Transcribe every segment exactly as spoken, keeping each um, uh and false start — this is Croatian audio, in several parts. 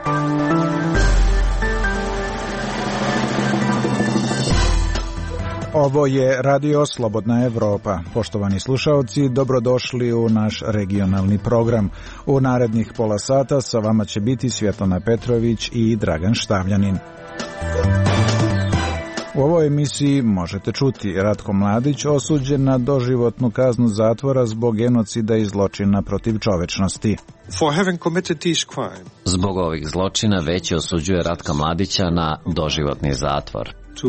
Ovo je Radio Slobodna Evropa. Poštovani slušaoci, dobrodošli u naš regionalni program. U narednih pola sata sa vama će biti Svjetlana Petrović i Dragan Štavljanin. U ovoj emisiji možete čuti Ratko Mladić osuđen na doživotnu kaznu zatvora zbog genocida i zločina protiv čovečnosti. Zbog ovih zločina Veće osuđuje Ratka Mladića na doživotni zatvor.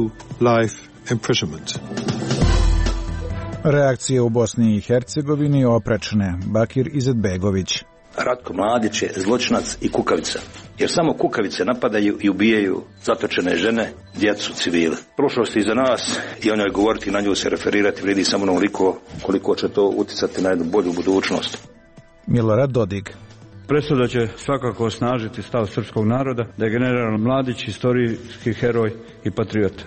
Reakcije u Bosni i Hercegovini oprečne. Bakir Izetbegović. Ratko Mladić je zločinac i kukavica, jer samo kukavice napadaju i ubijaju zatočene žene, djecu, civile. Prošlost je iza nas i o njoj govoriti, na nju se referirati vrijedi samo onoliko koliko će to uticati na jednu bolju budućnost. Milorad Dodig. Presuda će svakako osnažiti stav srpskog naroda da je general Mladić historijski heroj i patriota.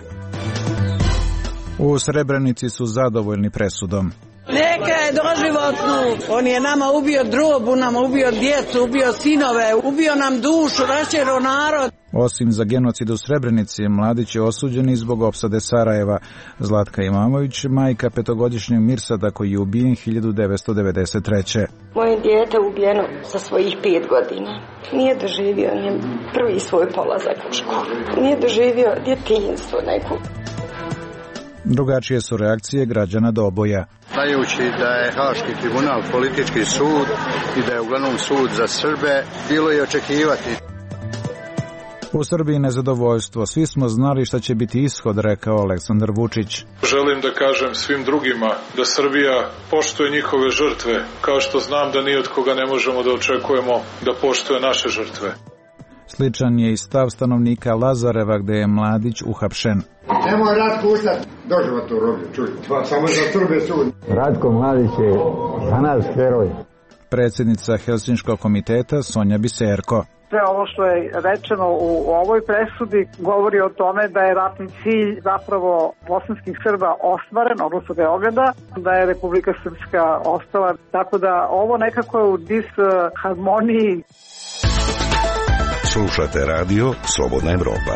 U Srebrenici su zadovoljni presudom. Neka je doživotnu. On je nama ubio drobu, nama ubio djecu, ubio sinove, ubio nam dušu, raščerao narod. Osim za genocid u Srebrenici, Mladić je osuđen i zbog opsade Sarajeva. Zlatka Imamović, majka petogodišnjeg Mirsada koji je ubijen hiljadu devetsto devedeset treće. Moje dijete ubijeno sa svojih pet godina. Nije doživio ni prvi svoj polazak u školu. Nije doživio djetinjstvo neku. Drugačije su reakcije građana Doboja. Znajući da je Haški tribunal politički sud i da je uglavnom sud za Srbe, bilo je očekivati. U Srbiji nezadovoljstvo. Svi smo znali šta će biti ishod, rekao Aleksandar Vučić. Želim da kažem svim drugima da Srbija poštuje njihove žrtve, kao što znam da ni od koga ne možemo da očekujemo da poštuje naše žrtve. Sličan je i stav stanovnika Lazareva gde je Mladić uhapšen. Nemoj Ratko ustati, doživotno robio, čuj, samo za Srbe sud. Ratko Mladić je za nas heroj. Predsjednica Helsinškog komiteta Sonja Biserko. Sve ovo što je rečeno u ovoj presudi govori o tome da je ratni cilj zapravo bosanskih Srba ostvaren, odnosno Beograda, da je Republika Srpska ostala. Tako da ovo nekako je u disharmoniji. Slušate radio Slobodna Evropa.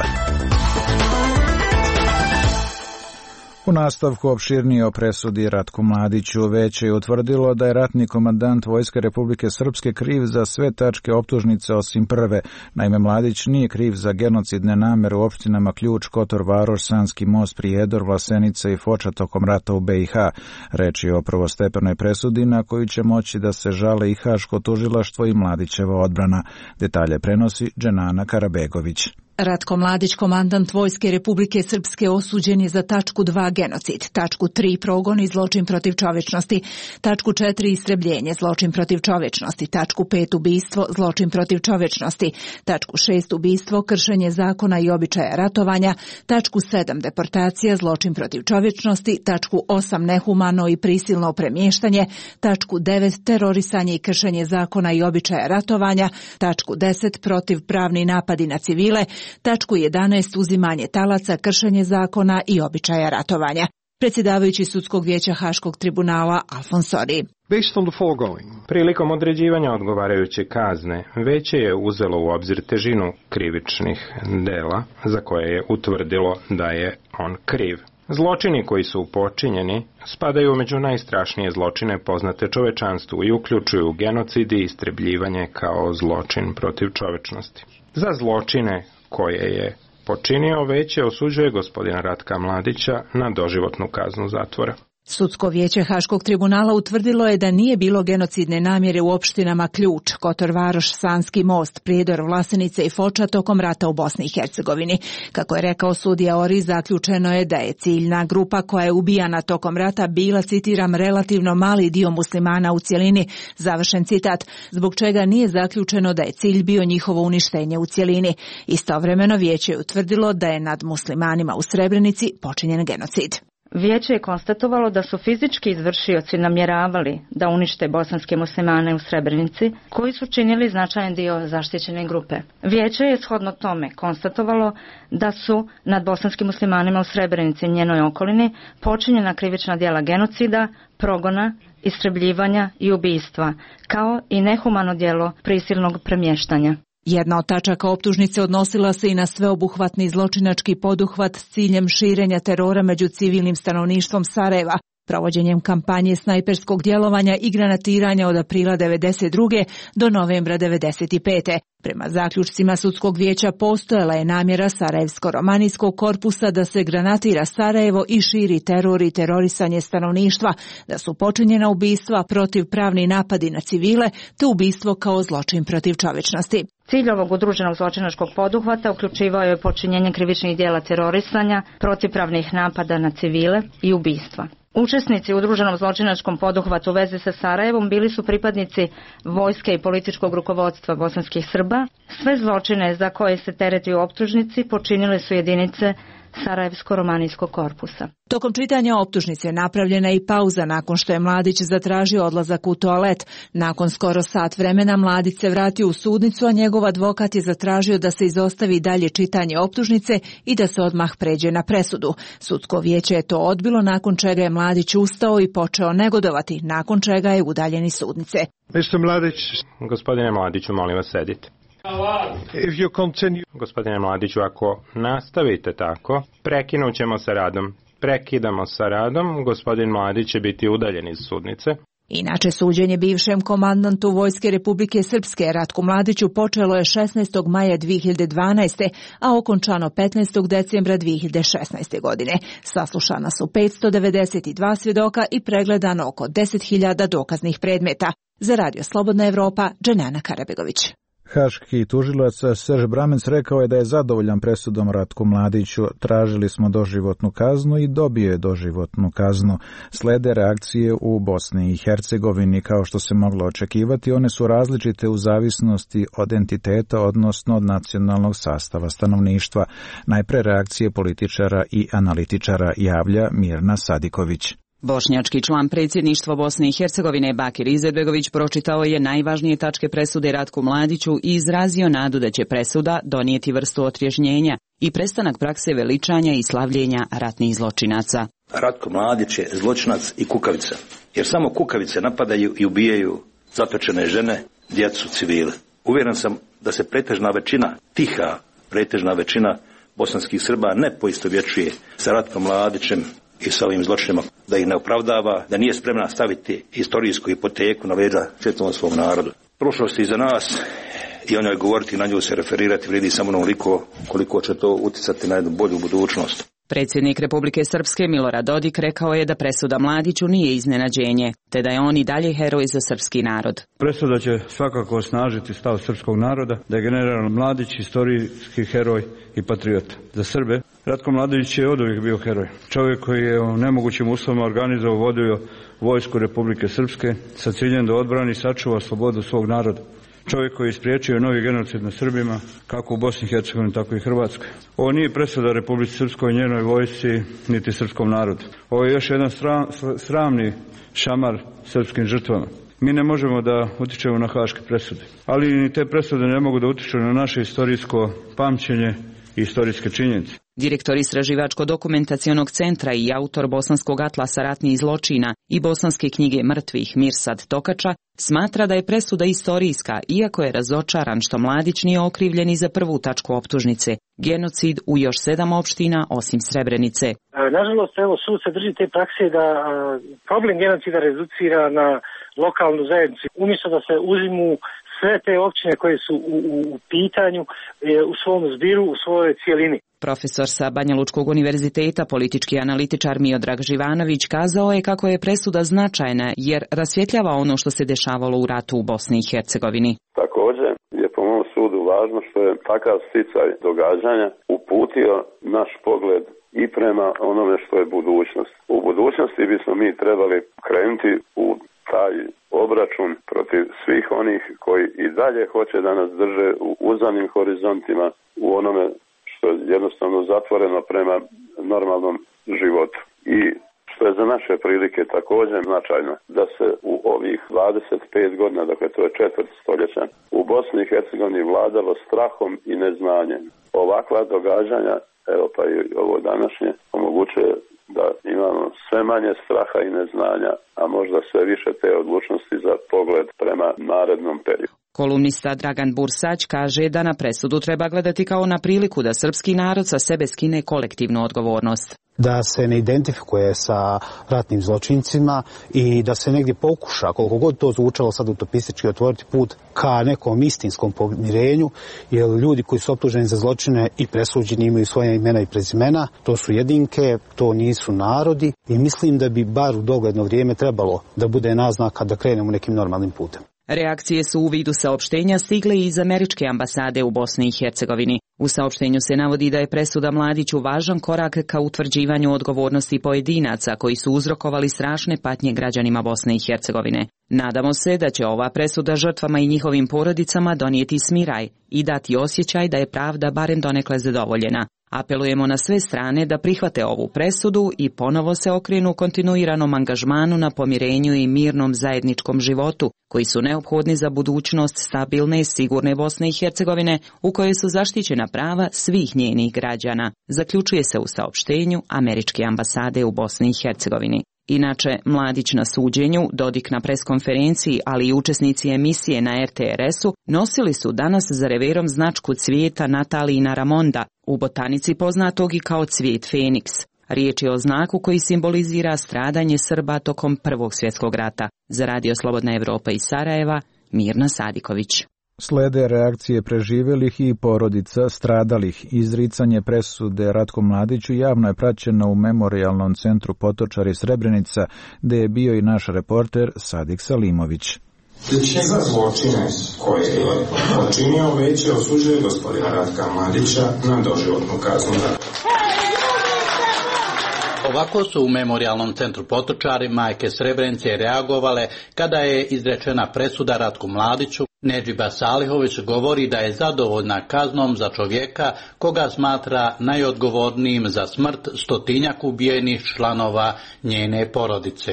U nastavku opširnije o presudi Ratku Mladiću. Veće je utvrdilo da je ratni komandant Vojske Republike Srpske kriv za sve tačke optužnice osim prve. Naime, Mladić nije kriv za genocidne namere u opštinama Ključ, Kotor, Varoš, Sanski most, Prijedor, Vlasenica i Foča tokom rata u be i ha. Reč je o prvostepenoj presudi na koju će moći da se žale i Haško tužilaštvo i Mladićeva odbrana. Detalje prenosi Dženana Karabegović. Ratko Mladić, komandant Vojske Republike Srpske, osuđen je za tačku dva genocid, tačku tri progon i zločin protiv čovečnosti, tačku četiri istrebljenje, zločin protiv čovečnosti, tačku pet ubistvo, zločin protiv čovečnosti, tačku šest ubistvo, kršenje zakona i običaja ratovanja, tačku sedam deportacija, zločin protiv čovečnosti, tačku osam nehumano i prisilno premještanje, tačku devet terorisanje i kršenje zakona i običaja ratovanja, tačku deset protiv pravni napadi na civile, tačku jedanaest uzimanje talaca, kršenje zakona i običaja ratovanja. Predsjedavajući sudskog vijeća Haškog tribunala Alfons Ori. Prilikom određivanja odgovarajuće kazne, veće je uzelo u obzir težinu krivičnih dela za koje je utvrdilo da je on kriv. Zločini koji su počinjeni spadaju među najstrašnije zločine poznate čovečanstvu i uključuju genocid i istrebljivanje kao zločin protiv čovečnosti. Za zločine koje je počinio veće osuđuje gospodina Ratka Mladića na doživotnu kaznu zatvora. Sudsko vijeće Haškog tribunala utvrdilo je da nije bilo genocidne namjere u opštinama Ključ, Kotor, Varoš, Sanski most, Prijedor, Vlasenica i Foča tokom rata u Bosni i Hercegovini. Kako je rekao sudija Ori, zaključeno je da je ciljna grupa koja je ubijana tokom rata bila, citiram, relativno mali dio muslimana u cjelini, završen citat, zbog čega nije zaključeno da je cilj bio njihovo uništenje u cjelini. Istovremeno vijeće je utvrdilo da je nad muslimanima u Srebrenici počinjen genocid. Vijeće je konstatovalo da su fizički izvršioci namjeravali da unište bosanske muslimane u Srebrenici, koji su činili značajan dio zaštićene grupe. Vijeće je shodno tome konstatovalo da su nad bosanskim muslimanima u Srebrenici i njenoj okolini počinjena krivična djela genocida, progona, istrebljivanja i ubistva, kao i nehumano djelo prisilnog premještanja. Jedna od tačaka optužnice odnosila se i na sveobuhvatni zločinački poduhvat s ciljem širenja terora među civilnim stanovništvom Sarajeva, provođenjem kampanje snajperskog djelovanja i granatiranja od aprila devedeset druge do novembra devedeset pete. Prema zaključcima sudskog vijeća postojala je namjera Sarajevsko-romanijskog korpusa da se granatira Sarajevo i širi teror i terorisanje stanovništva, da su počinjena ubistva, protivpravni napadi na civile te ubistvo kao zločin protiv čovječnosti. Cilj ovog udruženog zločinačkog poduhvata uključivao je počinjenje krivičnih djela terorisanja, protivpravnih napada na civile i ubistva. Učesnici u udruženom zločinačkom poduhvatu u vezi sa Sarajevom bili su pripadnici vojske i političkog rukovodstva bosanskih Srba. Sve zločine za koje se tereti u optužnici počinile su jedinice Sarajevsko-romanijskog korpusa. Tokom čitanja optužnice napravljena je i pauza nakon što je Mladić zatražio odlazak u toalet. Nakon skoro sat vremena Mladić se vratio u sudnicu, a njegov advokat je zatražio da se izostavi dalje čitanje optužnice i da se odmah pređe na presudu. Sudsko vijeće je to odbilo, nakon čega je Mladić ustao i počeo negodovati, nakon čega je udaljen iz sudnice. mister Mladić, gospodine Mladiću, molim vas sedite. If you continue... Gospodine Mladiću, ako nastavite tako, prekinut ćemo sa radom. Prekidamo sa radom, gospodin Mladić će biti udaljen iz sudnice. Inače, suđenje bivšem komandantu Vojske Republike Srpske Ratku Mladiću počelo je šesnaestog maja dvije hiljade dvanaeste. a okončano petnaestog decembra dvije hiljade šesnaeste. godine. Saslušana su petsto devedeset dva svjedoka i pregledano oko deset hiljada dokaznih predmeta. Za Radio Slobodna Evropa, Dženana Karabegović. Haški tužilac Serž Bramenc rekao je da je zadovoljan presudom Ratku Mladiću. Tražili smo doživotnu kaznu i dobio je doživotnu kaznu. Slede reakcije u Bosni i Hercegovini, kao što se moglo očekivati, one su različite u zavisnosti od entiteta, odnosno od nacionalnog sastava stanovništva. Najpre reakcije političara i analitičara, javlja Mirna Sadiković. Bošnjački član predsjedništva Bosne i Hercegovine Bakir Izetbegović pročitao je najvažnije tačke presude Ratku Mladiću i izrazio nadu da će presuda donijeti vrstu otrežnjenja i prestanak prakse veličanja i slavljenja ratnih zločinaca. Ratko Mladić je zločinac i kukavica, jer samo kukavice napadaju i ubijaju zatočene žene, djecu, civile. Uvjeren sam da se pretežna većina, tiha pretežna većina bosanskih Srba ne poistovjećuje sa Ratkom Mladićem i sa ovim zločinima, da ih ne opravdava, da nije spremna staviti historijsku hipoteku na leđa čitavom svom narodu. Prošlost je iza nas i o njoj govoriti, na nju se referirati vrijedi samo onoliko koliko će to utjecati na jednu bolju budućnost. Predsjednik Republike Srpske Milorad Dodik rekao je da presuda Mladiću nije iznenađenje, te da je on i dalje heroj za srpski narod. Presuda će svakako osnažiti stav srpskog naroda, da je general Mladić historijski heroj i patriota. Za Srbe, Ratko Mladić je oduvijek bio heroj. Čovjek koji je u nemogućim uslovima organizovao, vodio vojsku Republike Srpske sa ciljem da odbrani i sačuva slobodu svog naroda. Čovjek koji je spriječio novi genocid na Srbima, kako u Bosni i Hercegovini, tako i Hrvatskoj. Ovo nije presuda Republici Srpskoj i njenoj vojsci, niti srpskom narodu. Ovo je još jedan sram, sramni šamar srpskim žrtvama. Mi ne možemo da utičemo na haške presude, ali ni te presude ne mogu da utiču na naše istorijsko pamćenje i istorijske činjenice. Direktor Istraživačko-dokumentacionog centra i autor Bosanskog atlasa ratnih zločina i Bosanske knjige mrtvih Mirsad Tokača smatra da je presuda istorijska, iako je razočaran što Mladić nije okrivljen i za prvu tačku optužnice, genocid u još sedam opština osim Srebrenice. Nažalost, evo, sud se drži te prakse da problem genocida reducira na lokalnu zajednicu. Umjesto da se uzimu sve te općine koje su u, u, u pitanju e, u svom zbiru, u svojoj cijelini. Profesor sa Banja Lučkog univerziteta, politički analitičar Miodrag Živanović kazao je kako je presuda značajna jer rasvjetljava ono što se dešavalo u ratu u Bosni i Hercegovini. Također je po mom sudu važno što je takav sticaj događanja uputio naš pogled i prema onome što je budućnost. U budućnosti bismo mi trebali krenuti u taj obračun protiv svih onih koji i dalje hoće da nas drže u uzanim horizontima, u onome što je jednostavno zatvoreno prema normalnom životu. I što je za naše prilike također značajno, da se u ovih dvadeset pet godina, dakle to je četvrt stoljeća, u Bosni i Hercegovini vladalo strahom i neznanjem. Ovakva događanja, evo pa i ovo današnje, omogućuje da imamo sve manje straha i neznanja, a možda sve više te odlučnosti za pogled prema narednom periodu. Kolumnista Dragan Bursać kaže da na presudu treba gledati kao na priliku da srpski narod sa sebe skine kolektivnu odgovornost. Da se ne identifikuje sa ratnim zločincima i da se negdje pokuša, koliko god to zvučalo sad utopistički, otvoriti put ka nekom istinskom pomirenju, jer ljudi koji su optuženi za zločine i presuđeni imaju svoje imena i prezimena, to su jedinke, to nisu narodi i mislim da bi bar u dogledno vrijeme trebalo da bude naznaka da krenemo nekim normalnim putem. Reakcije su u vidu saopštenja stigle iz američke ambasade u Bosni i Hercegovini. U saopštenju se navodi da je presuda Mladiću važan korak ka utvrđivanju odgovornosti pojedinaca koji su uzrokovali strašne patnje građanima Bosne i Hercegovine. Nadamo se da će ova presuda žrtvama i njihovim porodicama donijeti smiraj i dati osjećaj da je pravda barem donekle zadovoljena. Apelujemo na sve strane da prihvate ovu presudu i ponovo se okrenu kontinuiranom angažmanu na pomirenju i mirnom zajedničkom životu, koji su neophodni za budućnost stabilne i sigurne Bosne i Hercegovine u kojoj su zaštićena prava svih njenih građana, zaključuje se u saopštenju američke ambasade u Bosni i Hercegovini. Inače, Mladić na suđenju, Dodik na preskonferenciji, ali i učesnici emisije na er te er esu nosili su danas za reverom značku cvijeta Natalijina Ramonda, u botanici poznatog i kao cvijet Feniks. Riječ je o znaku koji simbolizira stradanje Srba tokom Prvog svjetskog rata. Za Radio Slobodna Evropa iz Sarajeva, Mirna Sadiković. Slede reakcije preživjelih i porodica stradalih. Izricanje presude Ratku Mladiću javno je praćeno u Memorijalnom centru Potočari Srebrenica, gdje je bio i naš reporter Sadik Salimović. Za zločine koje je počinio Veće osuđuje gospodina Ratka Mladića na doživotnu kaznu zatvora. Ovako su u Memorijalnom centru Potočari majke Srebrenice reagovale kada je izrečena presuda Ratku Mladiću. Nedžiba Salihović govori da je zadovoljna kaznom za čovjeka koga smatra najodgovornijim za smrt stotinjak ubijenih članova njene porodice.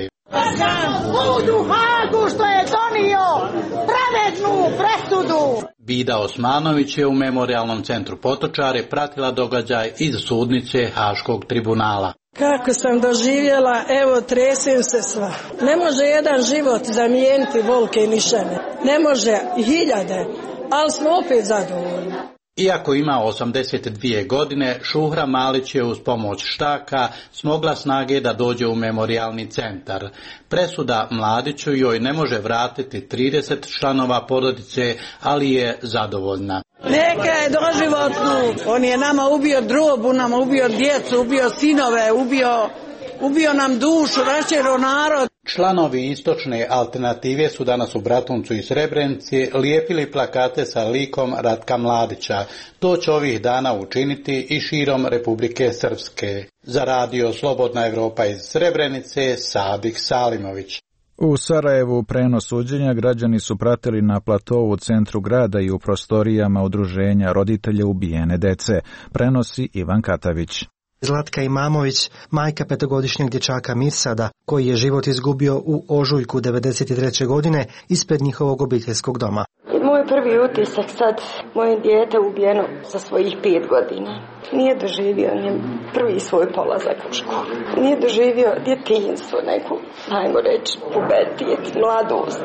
Sud u Hagu što je donio pravednu presudu. Vida Osmanović je u Memorijalnom centru Potočari pratila događaj iz sudnice Haškog tribunala. Kako sam doživjela, evo tresem se sva. Ne može jedan život zamijeniti volke i nišane. Ne može hiljade, ali smo opet zadovoljni. Iako ima osamdeset dvije godine, Šuhra Malić je uz pomoć štaka smogla snage da dođe u memorijalni centar. Presuda Mladiću joj ne može vratiti trideset članova porodice, ali je zadovoljna. Neka je doživotnu. On je nama ubio drobu, nama ubio djecu, ubio sinove, ubio, ubio nam dušu, raščero narod. Članovi istočne alternative su danas u Bratuncu i Srebrenici lijepili plakate sa likom Ratka Mladića. To će ovih dana učiniti i širom Republike Srpske. Za Radio Slobodna Evropa iz Srebrenice, Sadik Salimović. U Sarajevu prenos suđenja građani su pratili na platovu u centru grada i u prostorijama udruženja roditelja ubijene dece. Prenosi Ivan Katavić. Zlatka Imamović, majka petogodišnjeg dječaka Mirsada, koji je život izgubio u ožujku devedeset treće godine ispred njihovog obiteljskog doma. Moj prvi utisak sad, moje dijete ubijeno sa svojih pet godina. Nije doživio ni prvi svoj polazak u školu. Nije doživio djetinjstvo, neku, ajmo reći, pubertijet, mladost,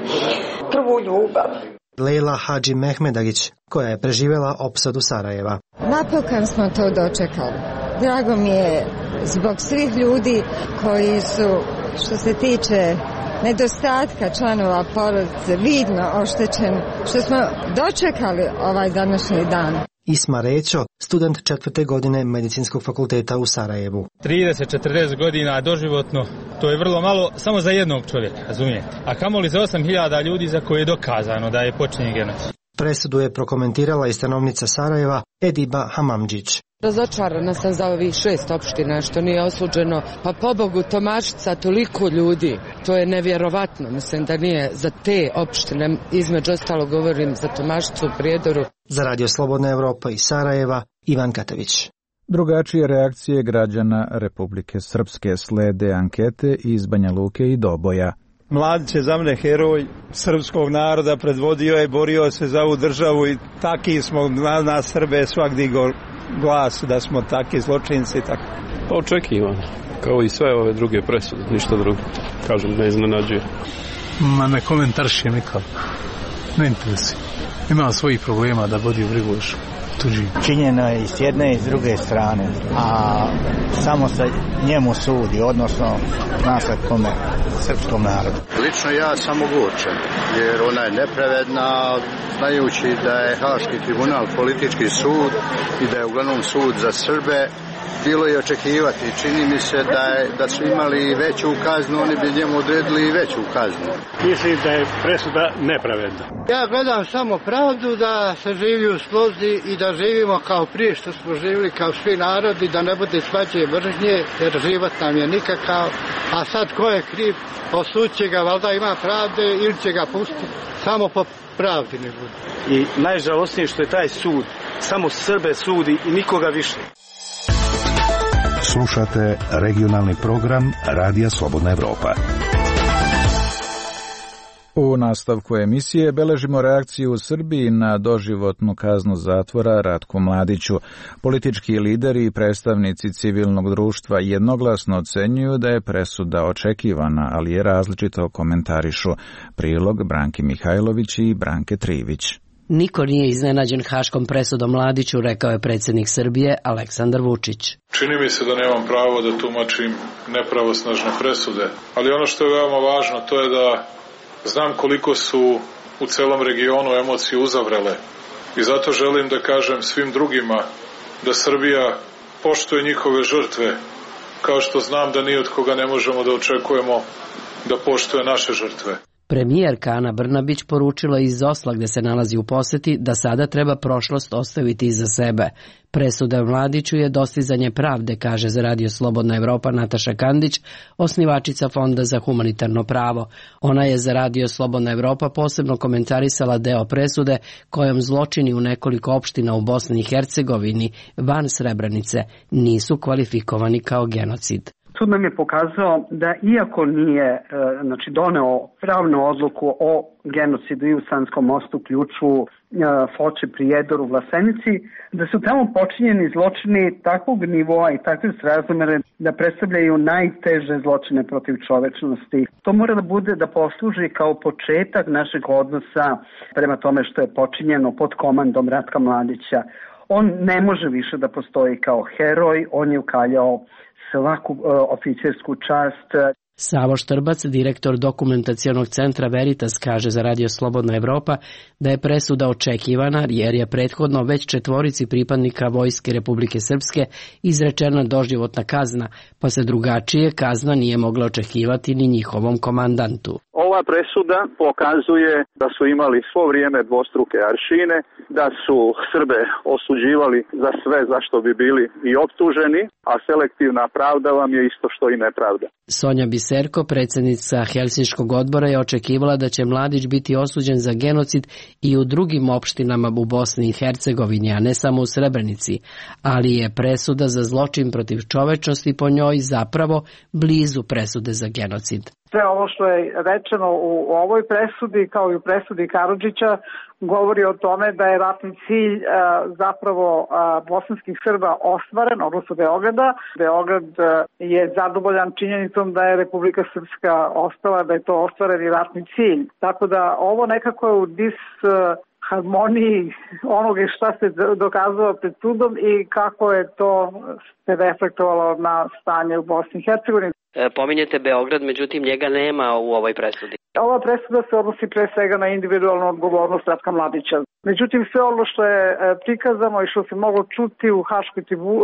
prvu ljubav. Lejla Hadži Mehmedagić, koja je preživjela opsadu Sarajeva. Napokon smo to dočekali. Drago mi je zbog svih ljudi koji su, što se tiče nedostatka članova porodice, vidno oštećeni, što smo dočekali ovaj današnji dan. Isma Rećo, student četvrte godine Medicinskog fakulteta u Sarajevu. trideset do četrdeset godina doživotno, to je vrlo malo samo za jednog čovjeka, razumijete? A kamoli za osam hiljada ljudi za koje je dokazano da je počinjen genocid. Presudu je prokomentirala i stanovnica Sarajeva Ediba Hamamđić. Razočarana sam za ovih šest opština što nije osuđeno, pa pobogu Tomašica toliko ljudi, to je nevjerovatno, mislim da nije za te opštine, između ostalo govorim za Tomašicu u Prijedoru. Za Radio Slobodna Evropa iz Sarajeva, Ivan Katavić. Drugačije reakcije građana Republike Srpske slede ankete iz Banja Luke i Doboja. Mladić je za mene heroj srpskog naroda, predvodio je, borio se za ovu državu i taki smo na nas Srbe svak digo glas da smo taki zločinci. Tako. Pa očekivano, kao i sve ove druge presude, ništa drugo. Kažem, ne iznenađuje. Ma ne komentaršim nikako. Ne interesuje. Ima svojih problema da vodi u brigu još tuđi. Činjeno je i s jedne i s druge strane, a samo se njemu sudi, odnosno zna se kome, srpskom narodu. Lično ja sam ogorčen, jer ona je nepravedna, znajući da je Haški tribunal politički sud i da je uglavnom sud za Srbe. Bilo je očekivati. Čini mi se da, je, da su imali veću kaznu, oni bi njemu odredili i veću kaznu. Mislim da je presuda nepravedna. Ja gledam samo pravdu, da se živi u slozi i da živimo kao prije što smo živjeli, kao svi narodi, da ne bude svađe i mržnje, jer život nam je nikakav. A sad ko je kriv? Posud će ga, valjda ima pravde ili će ga pustiti. Samo po pravdi ne bude. I najžalosnije što je taj sud samo Srbe sudi i nikoga više. Slušate regionalni program Radija Slobodna Evropa. U nastavku emisije beležimo reakciju u Srbiji na doživotnu kaznu zatvora Ratku Mladiću. Politički lideri i predstavnici civilnog društva jednoglasno ocenjuju da je presuda očekivana, ali je različito komentarišu. Prilog Branki Mihajlović i Branke Trivić. Niko nije iznenađen Haškom presudom Mladiću, rekao je predsjednik Srbije Aleksandar Vučić. Čini mi se da nemam pravo da tumačim nepravosnažne presude, ali ono što je veoma važno to je da znam koliko su u celom regionu emocije uzavrele i zato želim da kažem svim drugima da Srbija poštuje njihove žrtve, kao što znam da ni od koga ne možemo da očekujemo da poštuje naše žrtve. Premijerka Ana Brnabić poručila iz Osla, gde se nalazi u poseti, da sada treba prošlost ostaviti iza sebe. Presuda Mladiću je dostizanje pravde, kaže za Radio Slobodna Evropa Nataša Kandić, osnivačica Fonda za humanitarno pravo. Ona je za Radio Slobodna Evropa posebno komentarisala deo presude kojom zločini u nekoliko opština u Bosni i Hercegovini van Srebrenice nisu kvalifikovani kao genocid. Sud nam je pokazao da iako nije znači, doneo pravnu odluku o genocidu i u Sanskom mostu, Ključu, Foči, Prijedoru, Vlasenici, da su tamo počinjeni zločini takvog nivoa i takve srazmere da predstavljaju najteže zločine protiv čovečnosti. To mora da bude da posluži kao početak našeg odnosa prema tome što je počinjeno pod komandom Ratka Mladića. On ne može više da postoji kao heroj, on je ukaljao svaku uh, oficersku čast. Savo Štrbac, direktor dokumentacionog centra Veritas, kaže za Radio Slobodna Evropa da je presuda očekivana jer je prethodno već četvorici pripadnika Vojske Republike Srpske izrečena doživotna kazna, pa se drugačije kazna nije mogla očekivati ni njihovom komandantu. Ova presuda pokazuje da su imali svo vrijeme dvostruke aršine, da su Srbe osuđivali za sve za što bi bili i optuženi, a selektivna pravda vam je isto što i nepravda. Sonja Biserko, predsjednica Helsinškog odbora, je očekivala da će Mladić biti osuđen za genocid i u drugim opštinama u Bosni i Hercegovini, a ne samo u Srebrenici, ali je presuda za zločin protiv čovečnosti po njoj zapravo blizu presude za genocid. Sve ovo što je rečeno u ovoj presudi, kao i u presudi Karadžića, govori o tome da je ratni cilj a, zapravo a, bosanskih Srba ostvaren, odnosno Beograda. Beograd a, je zadovoljan činjenicom da je Republika Srpska ostala, da je to ostvareni ratni cilj. Tako da ovo nekako je u dis a, harmoniji onoga šta se dokazalo pred sudom i kako je to se reflektovalo na stanje u Bosni i Hercegovini. Pominjete Beograd, međutim njega nema u ovoj presudi. Ova presuda se odnosi pre svega na individualnu odgovornost Ratka Mladića. Međutim, sve ono što je prikazano i što se moglo čuti u Haškoj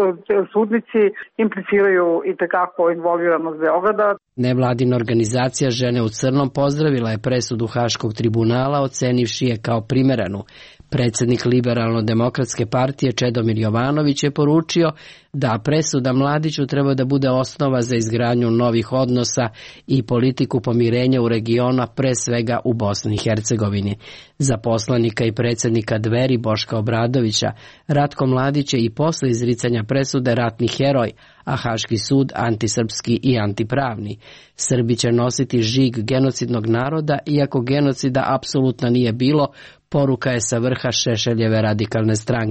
sudnici impliciraju i tekako involviranost Beograda. Nevladina organizacija Žene u crnom pozdravila je presudu Haškog tribunala, ocenivši je kao primerenu. Predsjednik Liberalno-demokratske partije Čedomir Jovanović je poručio da presuda Mladiću treba da bude osnova za izgradnju novih odnosa i politiku pomirenja u regionu, pre svega u Bosni i Hercegovini. Za poslanika i predsjednika Dveri Boška Obradovića, Ratko Mladić je i posle izricanja presude ratni heroj, a Haški sud antisrpski i antipravni. Srbi će nositi žig genocidnog naroda, iako genocida apsolutno nije bilo, poruka je sa vrha Šešeljeve radikalne stranke.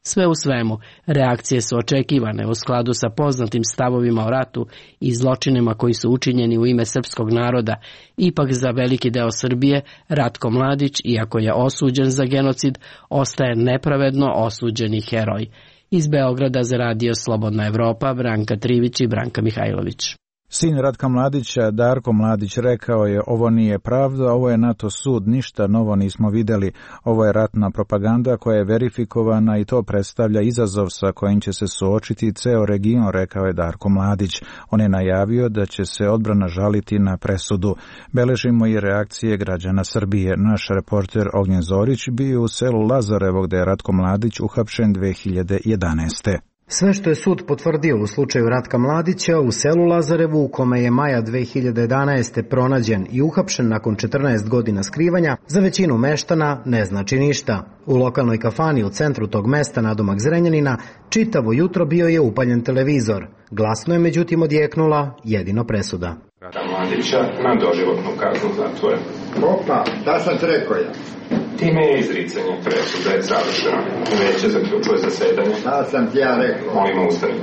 Sve u svemu, reakcije su očekivane u skladu sa poznatim stavovima o ratu i zločinima koji su učinjeni u ime srpskog naroda. Ipak za veliki deo Srbije Ratko Mladić, iako je osuđen za genocid, ostaje nepravedno osuđeni heroj. Iz Beograda za radio Slobodna Evropa, Branka Trivić i Branka Mihajlović. Sin Ratka Mladića, Darko Mladić, rekao je: ovo nije pravda, ovo je NATO sud, ništa novo nismo videli. Ovo je ratna propaganda koja je verifikovana i to predstavlja izazov sa kojim će se suočiti ceo region, rekao je Darko Mladić. On je najavio da će se odbrana žaliti na presudu. Beležimo i reakcije građana Srbije. Naš reporter Ognjen Zorić bio u selu Lazarevo gde je Ratko Mladić uhapšen dve hiljade jedanaeste. Sve što je sud potvrdio u slučaju Ratka Mladića u selu Lazarevu, u kome je maja dve hiljade jedanaeste pronađen i uhapšen nakon četrnaest godina skrivanja, za većinu meštana ne znači ništa. U lokalnoj kafani u centru tog mesta nadomak Zrenjanina čitavo jutro bio je upaljen televizor. Glasno je međutim odjeknula jedino presuda. Ratka Mladića na doživotnu kaznu zatvora. Opa, da sam ti rekao ja. Time je izricanje presude završeno. Veće zaključuje zasedanje. Da sam ti ja rekao. Molimo ustani.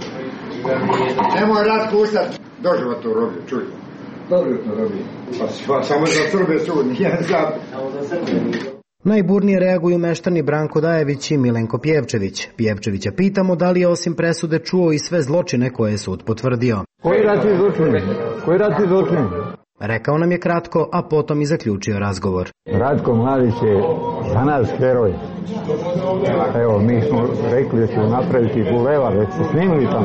Nemoj Ratko ustati. Doživotnu robiju, čuj. Doživotnu robiju. Pa samo za Srbe sud, nije za... Najburnije reaguju meštani Branko Dajević i Milenko Pjevčević. Pjevčevića pitamo da li je osim presude čuo i sve zločine koje je sud potvrdio. Koji ratni zločini? Koji ratni zločini? Rekao nam je kratko, a potom i zaključio razgovor. Ratko Mladić je za nas heroj. Evo, mi smo rekli da ćemo napraviti bulevar, već se snimili tamo.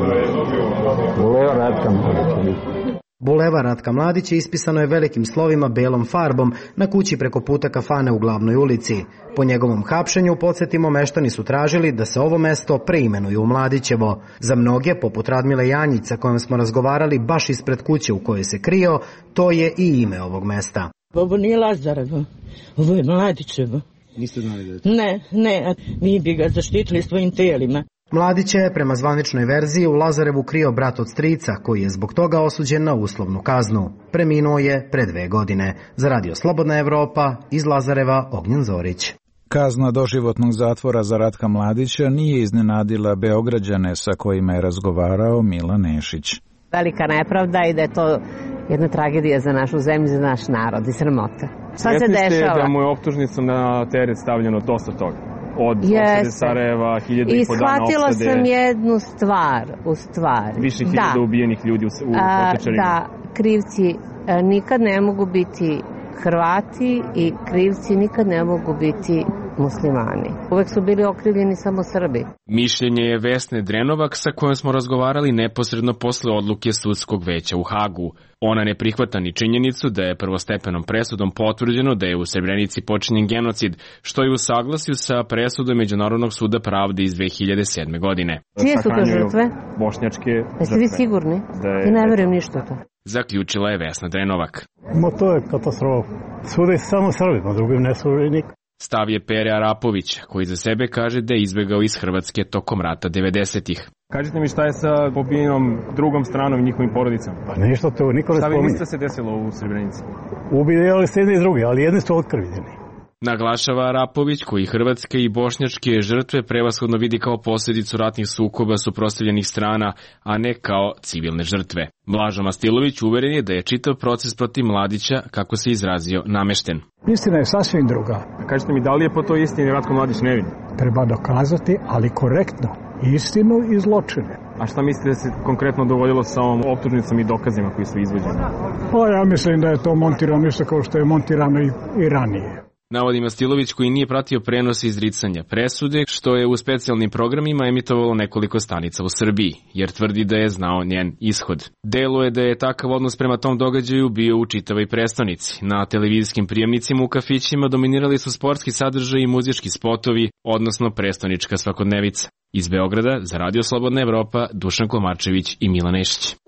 Bulevar Ratka Mladića. Bulevar Ratka Mladića ispisano je velikim slovima belom farbom na kući preko puta kafane u Glavnoj ulici. Po njegovom hapšenju, podsjetimo, meštani su tražili da se ovo mesto preimenuje u Mladićevo. Za mnoge, poput Radmile Janjić sa kojom smo razgovarali baš ispred kuće u kojoj se krio, to je i ime ovog mesta. Ovo nije Lazarevo, ovo je Mladićevo. Niste znali da je to? Ne, ne, mi bi ga zaštitili svojim telima. Mladića je prema zvaničnoj verziji u Lazarevu krio brat od strica, koji je zbog toga osuđen na uslovnu kaznu. Preminuo je pre dve godine. Za radio Slobodna Evropa, iz Lazareva, Ognjen Zorić. Kazna doživotnog zatvora za Ratka Mladića nije iznenadila Beograđane sa kojima je razgovarao Milan Nešić. Velika nepravda i da je to jedna tragedija za našu zemlju, za naš narod i sramota. Šta se dešava? Svjesni ste da mu je optužnicom na teret stavljeno dosta toga? Od opsade Sarajeva, hiljadu i po dana opsade. I shvatila sam jednu stvar, u stvari. Više hiljada da. ubijenih ljudi u, u Potočarima. Da, krivci a, nikad ne mogu biti Hrvati i krivci nikad ne mogu biti muslimani. Uvek su bili okrivljeni samo Srbi. Mišljenje je Vesne Drenovak sa kojom smo razgovarali neposredno posle odluke sudskog veća u Hagu. Ona ne prihvata ni činjenicu da je prvostepenom presudom potvrđeno da je u Srebrenici počinjen genocid, što je u saglasju sa presudom Međunarodnog suda pravde iz dve hiljade sedme. godine. Čije su to žrtve? Bošnjačke žrtve. Jeste vi sigurni? Da je... Ja ne verujem ništa to. Zaključila je Vesna Drenovak. Ma to je katastrofa. Sude samo Srbima, drugim ne sude nikak. Stav je Pere Arapović, koji za sebe kaže da je izbegao iz Hrvatske tokom rata devedesetih. Kažite mi šta je sa pobijenom drugom stranom i njihovim porodicama? Pa ništa to, niko ne spominje. Šta vi mislite se desilo u Srebrenici? Ubijali se jedni i drugi, ali jedni su otkrivljeni. Naglašava Arapović, koji hrvatske i bošnjačke žrtve prevashodno vidi kao posljedicu ratnih sukoba suprotstavljenih strana, a ne kao civilne žrtve. Blažo Mastilović uveren je da je čitav proces protiv Mladića, kako se izrazio, namešten. Istina je sasvim druga. A kažete mi, da li je po toj istini Ratko Mladić nevin? Treba dokazati, ali korektno, istinu i zločine. A šta mislite da se konkretno dogodilo sa ovom optužnicom i dokazima koji su izvođeni? Pa ja mislim da je to montirano isto kao što je montirano i, i ranije. Navodi Mastilović, koji nije pratio prenos izricanja presude, što je u specijalnim programima emitovalo nekoliko stanica u Srbiji, jer tvrdi da je znao njen ishod. Delo je da je takav odnos prema tom događaju bio u čitavoj prestonici. Na televizijskim prijemnicima u kafićima dominirali su sportski sadržaj i muzički spotovi, odnosno prestonička svakodnevica. Iz Beograda, za Radio Slobodna Evropa, Dušan Komarčević i Milan Nešić.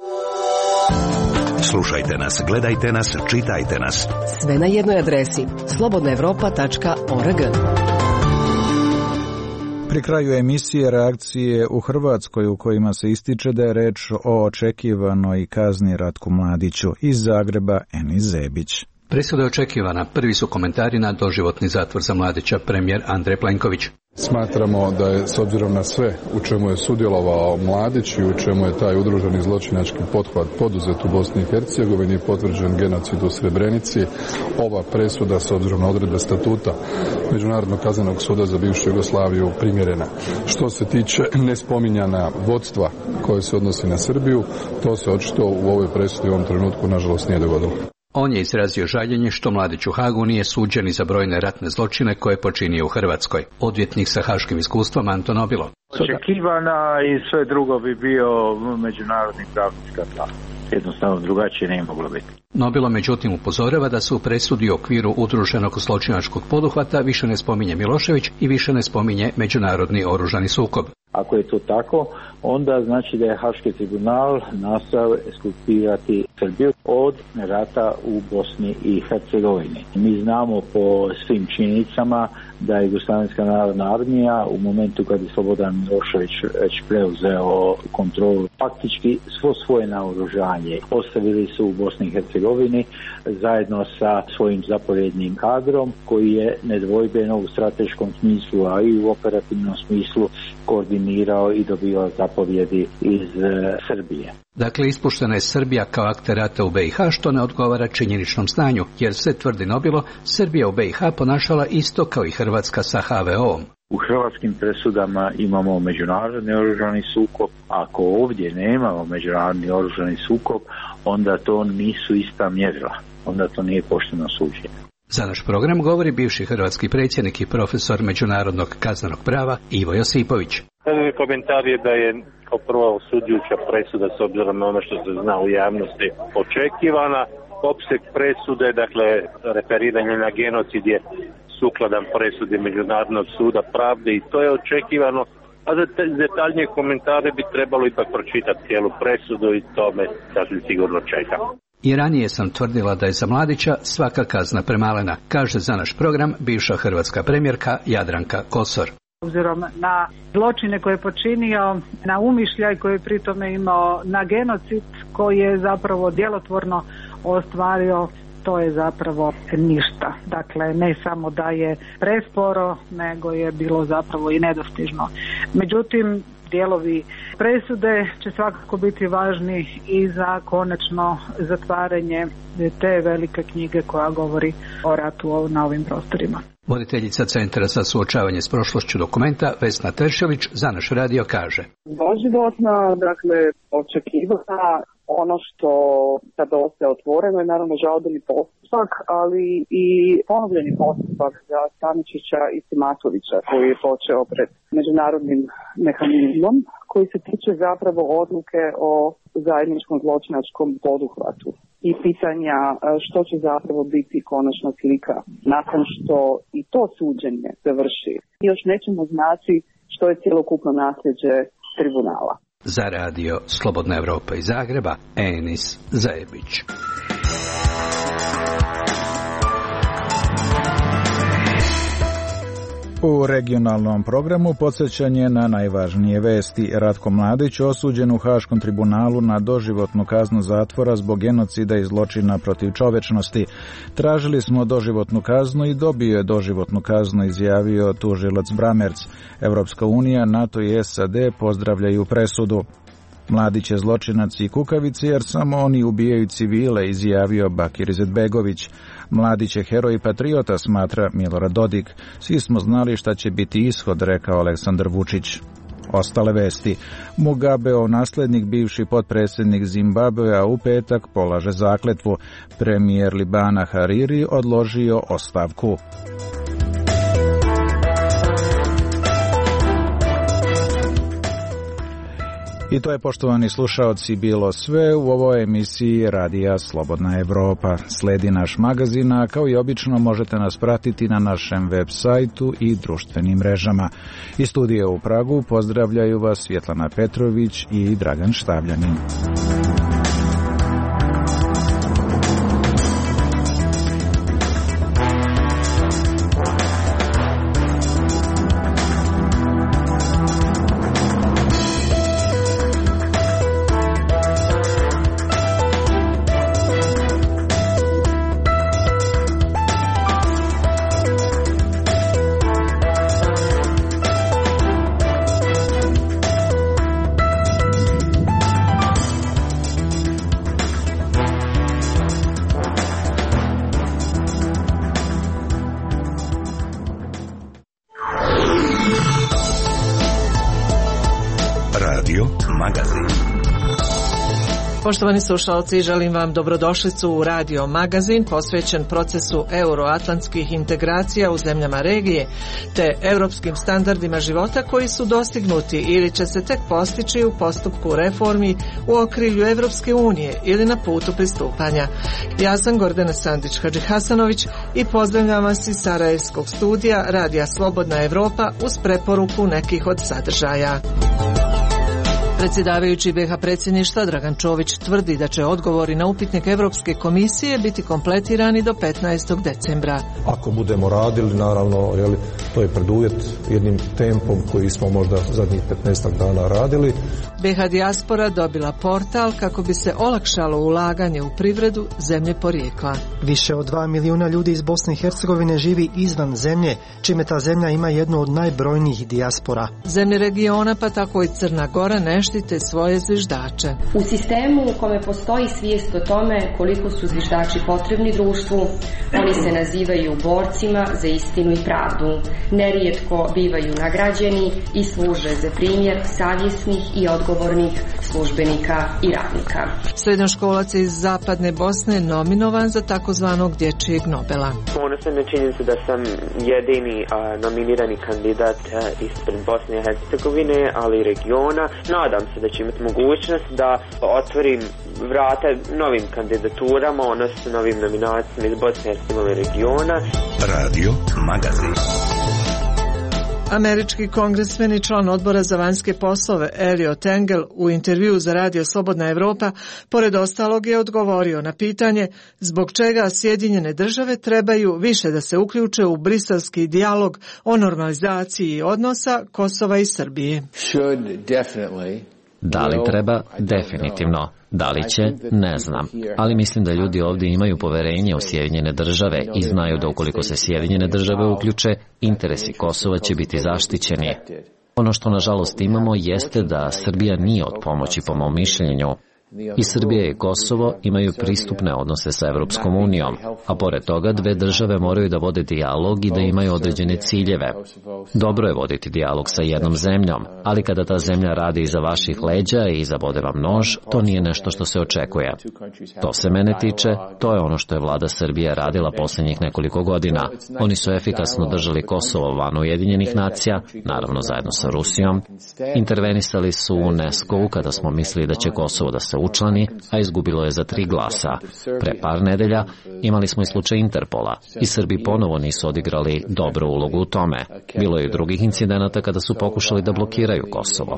Slušajte nas, gledajte nas, čitajte nas. Sve na jednoj adresi slobodna evropa tačka org. Pri kraju emisije reakcije u Hrvatskoj u kojima se ističe da je reč o očekivanoj kazni Ratku Mladiću. Iz Zagreba Enis Zebić. Presuda je očekivana. Prvi su komentari na doživotni zatvor za Mladića premijer Andrej Plenković. Smatramo da je, s obzirom na sve u čemu je sudjelovao Mladić i u čemu je taj udruženi zločinački pothvat poduzet u Bosni i Hercegovini, potvrđen genocid u Srebrenici, ova presuda s obzirom na odredbe statuta Međunarodnog kaznenog suda za bivšu Jugoslaviju primjerena. Što se tiče nespominjana vodstva koje se odnosi na Srbiju, to se očito u ovoj presudi u ovom trenutku nažalost nije dogodilo. On je izrazio žaljenje što Mladić u Hagu nije suđen za brojne ratne zločine koje je počinio u Hrvatskoj. Odvjetnik sa haškim iskustvom Anton Nobilo. Očekivana i sve drugo bi bio međunarodni pravni skandal. Jednostavno drugačije nije moglo biti. Nobilo međutim upozorava da se u presudi u okviru udruženog zločinačkog poduhvata više ne spominje Milošević i više ne spominje međunarodni oružani sukob. Ako je to tako, onda znači da je Haški tribunal nastao eskulpirati Srbiju od rata u Bosni i Hercegovini. Mi znamo po svim činjenicama da je Jugoslavenska narodna armija u momentu kad je Slobodan Milošević već preuzeo kontrolu, faktički svo svoje naoružanje ostavili su u Bosni i Hercegovini zajedno sa svojim zapovjednim kadrom koji je nedvojbeno u strateškom smislu, a i u operativnom smislu koordinirao i dobivao zapovjedi iz e, Srbije. Dakle, ispuštena je Srbija kao akter rata u B i H, što ne odgovara činjeničnom stanju, jer se, tvrdi Nobilo, Srbija u B i H ponašala isto kao i Hrvatska sa H V O-om. U hrvatskim presudama imamo međunarodni oružani sukob. Ako ovdje nemamo međunarodni oružani sukob, onda to nisu ista mjerila. Onda to nije pošteno suđenje. Za naš program govori bivši hrvatski predsjednik i profesor međunarodnog kaznenog prava Ivo Josipović. Prvi komentar je da je kao prva osuđujuća presuda s obzirom na ono što se zna u javnosti očekivana. Opseg presude, dakle referiranje na genocid je sukladan presudi Međunarodnog suda pravde i to je očekivano, a za te detaljnije komentare bi trebalo ipak pročitati cijelu presudu i to me sasvim sigurno čeka. I ranije sam tvrdila da je za Mladića svaka kazna premalena, kaže za naš program bivša hrvatska premijerka Jadranka Kosor. Obzirom na zločine koje je počinio, na umišljaj koji je pritome imao, na genocid koji je zapravo djelotvorno ostvario, to je zapravo ništa. Dakle, ne samo da je presporo, nego je bilo zapravo i nedostižno. Međutim, dijelovi presude će svakako biti važni i za konačno zatvaranje te velike knjige koja govori o ratu na ovim prostorima. Voditeljica Centra za suočavanje s prošlošću Dokumenta Vesna Teršelić za naš radio kaže. Doživotna, dakle, očekivana, ono što sada ostaje otvoreno je naravno žalbeni postupak, ali i ponovljeni postupak za Staničića i Simatovića koji je počeo pred međunarodnim mehanizmom koji se tiče zapravo odluke o zajedničkom zločinačkom poduhvatu i pitanja što će zapravo biti konačna slika nakon što i to suđenje završi. Još nećemo znati što je cjelokupno nasljeđe tribunala. Za radio Slobodna Evropa iz Zagreba, Enis Zajebić. U regionalnom programu podsjećanje na najvažnije vesti. Ratko Mladić osuđen u Haškom tribunalu na doživotnu kaznu zatvora zbog genocida i zločina protiv čovečnosti. Tražili smo doživotnu kaznu i dobio je doživotnu kaznu, izjavio tužilac Bramerc. Evropska unija, NATO i S A D pozdravljaju presudu. Mladić je zločinac i kukavice jer samo oni ubijaju civile, izjavio Bakir Izetbegović. Mladić je heroj i patriota, smatra Milorad Dodik. Svi smo znali šta će biti ishod, rekao Aleksandar Vučić. Ostale vesti. Mugabeov naslednik, bivši potpredsjednik Zimbabvea, u petak polaže zakletvu. Premijer Libana Hariri odložio ostavku. I to je, poštovani slušaoci, bilo sve u ovoj emisiji Radija Slobodna Evropa. Sledi naš magazin, a kao i obično možete nas pratiti na našem web sajtu i društvenim mrežama. Iz studija u Pragu pozdravljaju vas Svjetlana Petrović i Dragan Štavljanin. Magazin. Poštovani slušalci, želim vam dobrodošlicu u Radio Magazin posvećen procesu euroatlantskih integracija u zemljama regije te europskim standardima života koji su dostignuti ili će se tek postići u postupku reformi u okrilju Evropske unije ili na putu pristupanja. Ja sam Gordana Sandić-Hadžihasanović i pozdravljam vas iz Sarajevskog studija Radija Slobodna Evropa uz preporuku nekih od sadržaja. Predsjedavajući be ha predsjedništva Dragan Čović tvrdi da će odgovori na upitnik Evropske komisije biti kompletirani do petnaestog decembra. Ako budemo radili, naravno, jeli, to je preduvjet jednim tempom koji smo možda zadnjih petnaestak dana radili. be ha dijaspora dobila portal kako bi se olakšalo ulaganje u privredu zemlje porijekla. Više od dva milijuna ljudi iz Bosne i Hercegovine živi izvan zemlje, čime ta zemlja ima jednu od najbrojnijih dijaspora. Zemlje regiona, pa tako i Crna Gora, ne štite svoje zviždače. U sistemu u kome postoji svijest o tome koliko su zviždači potrebni društvu, oni se nazivaju borcima za istinu i pravdu. Nerijetko bivaju nagrađeni i služe za primjer savjesnih i odgovornih službenika i radnika. Srednjoškolac iz Zapadne Bosne nominovan za takozvanog dječjeg Nobela. Ponosan na činjenicu da sam jedini a, nominirani kandidat a, ispred Bosne i Hercegovine, ali i regiona. Nadam se da će imati mogućnost da otvorim vrata novim kandidaturama, odnosno novim nominacijama iz Bosne i Hercegovine regiona. Radio Magazin. Američki kongresmen i član odbora za vanjske poslove Eliot Engel u intervjuu za Radio Slobodna Evropa pored ostalog je odgovorio na pitanje zbog čega Sjedinjene države trebaju više da se uključe u briselski dijalog o normalizaciji odnosa Kosova i Srbije. Da li treba? Definitivno. Da li će? Ne znam. Ali mislim da ljudi ovdje imaju poverenje u Sjedinjene države i znaju da ukoliko se Sjedinjene države uključe, interesi Kosova će biti zaštićeni. Ono što nažalost imamo jeste da Srbija nije od pomoći po mom mišljenju. I Srbija i Kosovo imaju pristupne odnose sa Evropskom unijom, a pored toga dve države moraju da vode dijalog i da imaju određene ciljeve. Dobro je voditi dijalog sa jednom zemljom, ali kada ta zemlja radi iza vaših leđa i zabode vam nož, to nije nešto što se očekuje. To se mene tiče, to je ono što je vlada Srbije radila posljednjih nekoliko godina. Oni su efikasno držali Kosovo van Ujedinjenih nacija, naravno zajedno sa Rusijom. Intervenisali su u UNESCO-u kada smo mislili da će Kosovo da se učlani, a izgubilo je za tri glasa. Pre par nedelja imali smo i slučaj Interpola i Srbi ponovo nisu odigrali dobru ulogu u tome. Bilo je i drugih incidenata kada su pokušali da blokiraju Kosovo.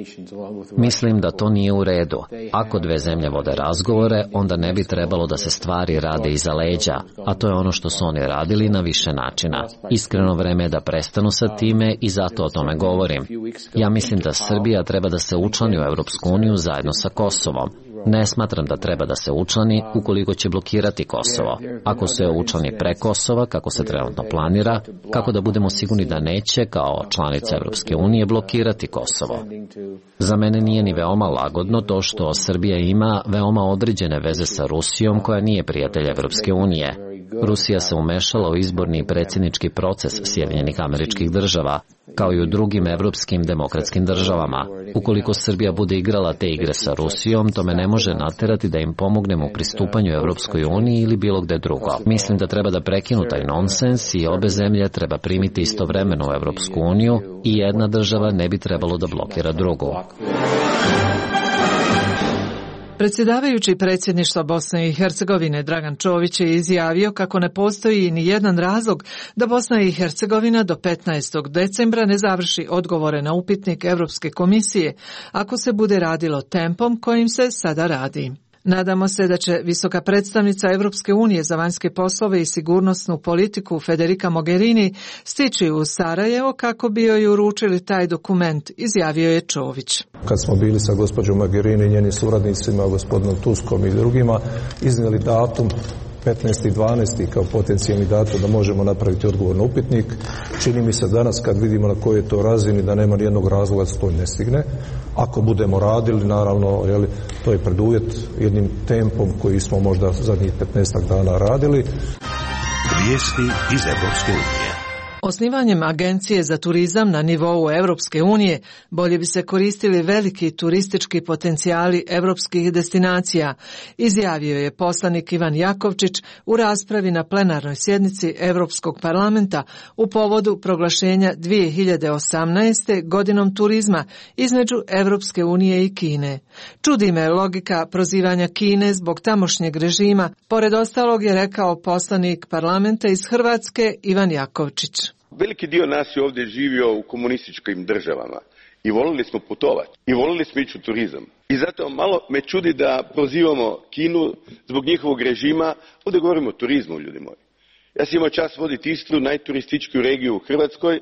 Mislim da to nije u redu. Ako dve zemlje vode razgovore, onda ne bi trebalo da se stvari rade iza leđa, a to je ono što su oni radili na više načina. Iskreno vreme je da prestanu sa time i zato o tome govorim. Ja mislim da Srbija treba da se učlani u Evropsku uniju zajedno sa Kosovom. Ne smatram da treba da se učlani ukoliko će blokirati Kosovo. Ako se učlani pre Kosova, kako se trenutno planira, kako da budemo sigurni da neće, kao članica Evropske unije, blokirati Kosovo. Za mene nije ni veoma lagodno to što Srbija ima veoma određene veze sa Rusijom, koja nije prijatelj Evropske unije. Rusija se umešala u izborni i predsjednički proces Sjedinjenih Američkih Država, kao i u drugim evropskim demokratskim državama. Ukoliko Srbija bude igrala te igre sa Rusijom, to me ne može naterati da im pomognemo u pristupanju Evropskoj uniji ili bilo gde drugo. Mislim da treba da prekinu taj nonsens i obe zemlje treba primiti istovremeno u Evropsku uniju i jedna država ne bi trebalo da blokira drugu. Predsjedavajući predsjedništva Bosne i Hercegovine Dragan Čović je izjavio kako ne postoji ni jedan razlog da Bosna i Hercegovina do petnaestog decembra ne završi odgovore na upitnik Evropske komisije ako se bude radilo tempom kojim se sada radi. Nadamo se da će visoka predstavnica Evropske unije za vanjske poslove i sigurnosnu politiku Federica Mogherini stići u Sarajevo kako bi joj uručili taj dokument, izjavio je Čović. Kad smo bili sa gospođom Mogherini i njenim suradnicima, gospodinom Tuskom i drugima, iznijeli datum petnaesti dvanaesti kao potencijalni datum da možemo napraviti odgovor na upitnik. Čini mi se danas kad vidimo na kojoj je to razini da nema nijednog razloga da se to ne stigne. Ako budemo radili, naravno, jeli, to je preduvjet jednim tempom koji smo možda zadnjih petnaestak dana radili. Vijesti iz Evropske unije. Osnivanjem agencije za turizam na nivou Evropske unije bolje bi se koristili veliki turistički potencijali evropskih destinacija, izjavio je poslanik Ivan Jakovčić u raspravi na plenarnoj sjednici Evropskog parlamenta u povodu proglašenja dvije hiljade osamnaeste. godinom turizma između Evropske unije i Kine. Čudi me logika prozivanja Kine zbog tamošnjeg režima, pored ostalog je rekao poslanik parlamenta iz Hrvatske Ivan Jakovčić. Veliki dio nas je ovdje živio u komunističkim državama i volili smo putovati i volili smo ići u turizam. I zato malo me čudi da prozivamo Kinu zbog njihovog režima. Ovdje govorimo o turizmu, ljudi moji. Ja sam imao čast voditi Istru, najturističkiju regiju u Hrvatskoj,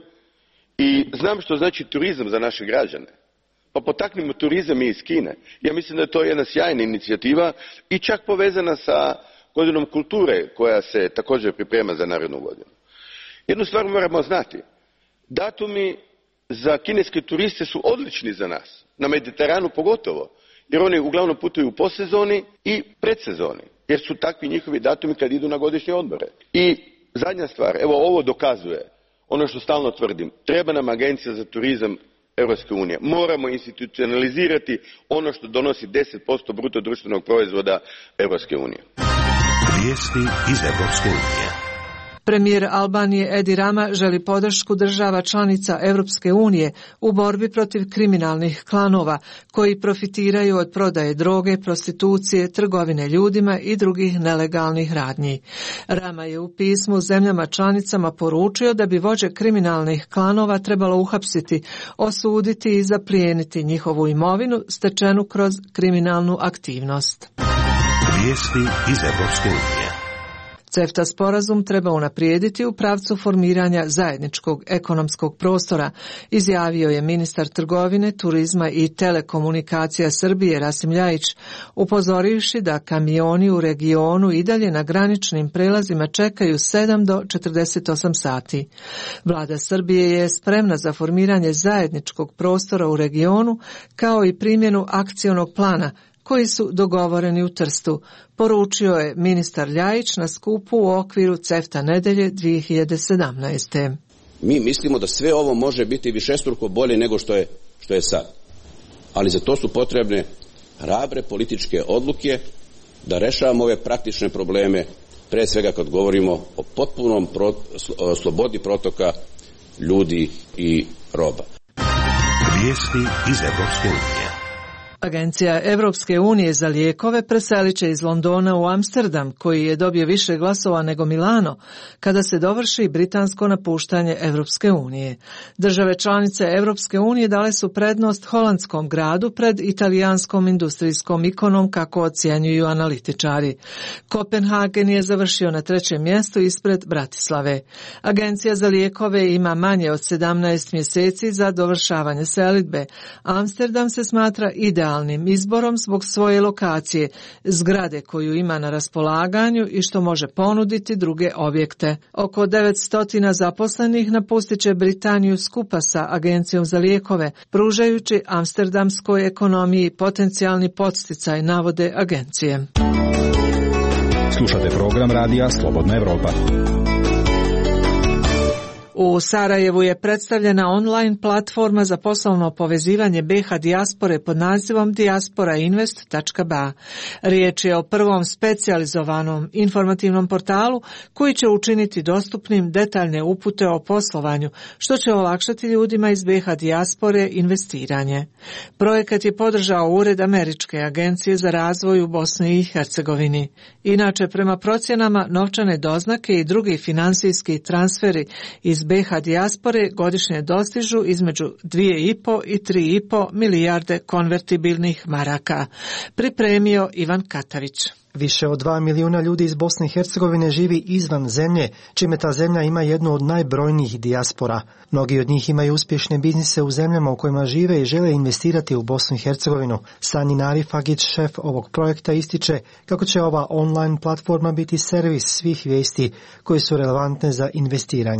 i znam što znači turizam za naše građane. Pa potaknimo turizam i iz Kine. Ja mislim da je to jedna sjajna inicijativa i čak povezana sa godinom kulture koja se također priprema za narednu godinu. Jednu stvar moramo znati. Datumi za kineske turiste su odlični za nas, na Mediteranu pogotovo, jer oni uglavnom putuju u postsezoni i predsezoni, jer su takvi njihovi datumi kad idu na godišnje odmore. I zadnja stvar, evo ovo dokazuje ono što stalno tvrdim, treba nam agencija za turizam Europske unije. Moramo institucionalizirati ono što donosi deset posto bruto društvenog proizvoda Europske unije. Vijesti iz Europske unije. Premijer Albanije Edi Rama želi podršku država članica Europske unije u borbi protiv kriminalnih klanova koji profitiraju od prodaje droge, prostitucije, trgovine ljudima i drugih nelegalnih radnji. Rama je u pismu zemljama članicama poručio da bi vođe kriminalnih klanova trebalo uhapsiti, osuditi i zaplijeniti njihovu imovinu stečenu kroz kriminalnu aktivnost. Vijesti iz Europske unije. CEFTA sporazum treba unaprijediti u pravcu formiranja zajedničkog ekonomskog prostora, izjavio je ministar trgovine, turizma i telekomunikacija Srbije Rasim Ljajić, upozorivši da kamioni u regionu i dalje na graničnim prelazima čekaju sedam do četrdeset osam sati. Vlada Srbije je spremna za formiranje zajedničkog prostora u regionu, kao i primjenu akcionog plana koji su dogovoreni u Trstu, poručio je ministar Ljajić na skupu u okviru CEFTA nedelje dvije hiljade sedamnaeste. Mi mislimo da sve ovo može biti višestruko bolje nego što je, što je sad. Ali za to su potrebne hrabre političke odluke da rešavamo ove praktične probleme, pre svega kad govorimo o potpunom pro, slobodi protoka ljudi i roba. Vijesti iz Europske unije. Agencija Evropske unije za lijekove preselit će iz Londona u Amsterdam, koji je dobio više glasova nego Milano, kada se dovrši britansko napuštanje Evropske unije. Države članice Evropske unije dale su prednost holandskom gradu pred italijanskom industrijskom ikonom, kako ocjenjuju analitičari. Kopenhagen je završio na trećem mjestu ispred Bratislave. Agencija za lijekove ima manje od sedamnaest mjeseci za dovršavanje selidbe. Amsterdam se smatra idealnim izborom zbog svoje lokacije, zgrade koju ima na raspolaganju i što može ponuditi druge objekte. Oko devetsto zaposlenih napustit će Britaniju skupa sa Agencijom za lijekove, pružajući amsterdamskoj ekonomiji potencijalni podsticaj, navode agencije. Slušate program radija Slobodna Evropa. U Sarajevu je predstavljena online platforma za poslovno povezivanje be ha dijaspore pod nazivom dijaspora invest tačka ba. Riječ je o prvom specijalizovanom informativnom portalu koji će učiniti dostupnim detaljne upute o poslovanju, što će olakšati ljudima iz be ha dijaspore investiranje. Projekat je podržao Ured Američke agencije za razvoj u Bosni i Hercegovini. Inače, prema procjenama, novčane doznake i drugi finansijski transferi iz be ha dijaspore godišnje dostižu između dvije i po i tri i po milijarde konvertibilnih maraka. Pripremio Ivan Katavić. Više od dva milijuna ljudi iz Bosne i Hercegovine živi izvan zemlje, čime ta zemlja ima jednu od najbrojnijih dijaspora. Mnogi od njih imaju uspješne biznise u zemljama u kojima žive i žele investirati u Bosnu i Hercegovinu. Sani Arifagić, šef ovog projekta, ističe kako će ova online platforma biti servis svih vijesti koje su relevantne za investiranje.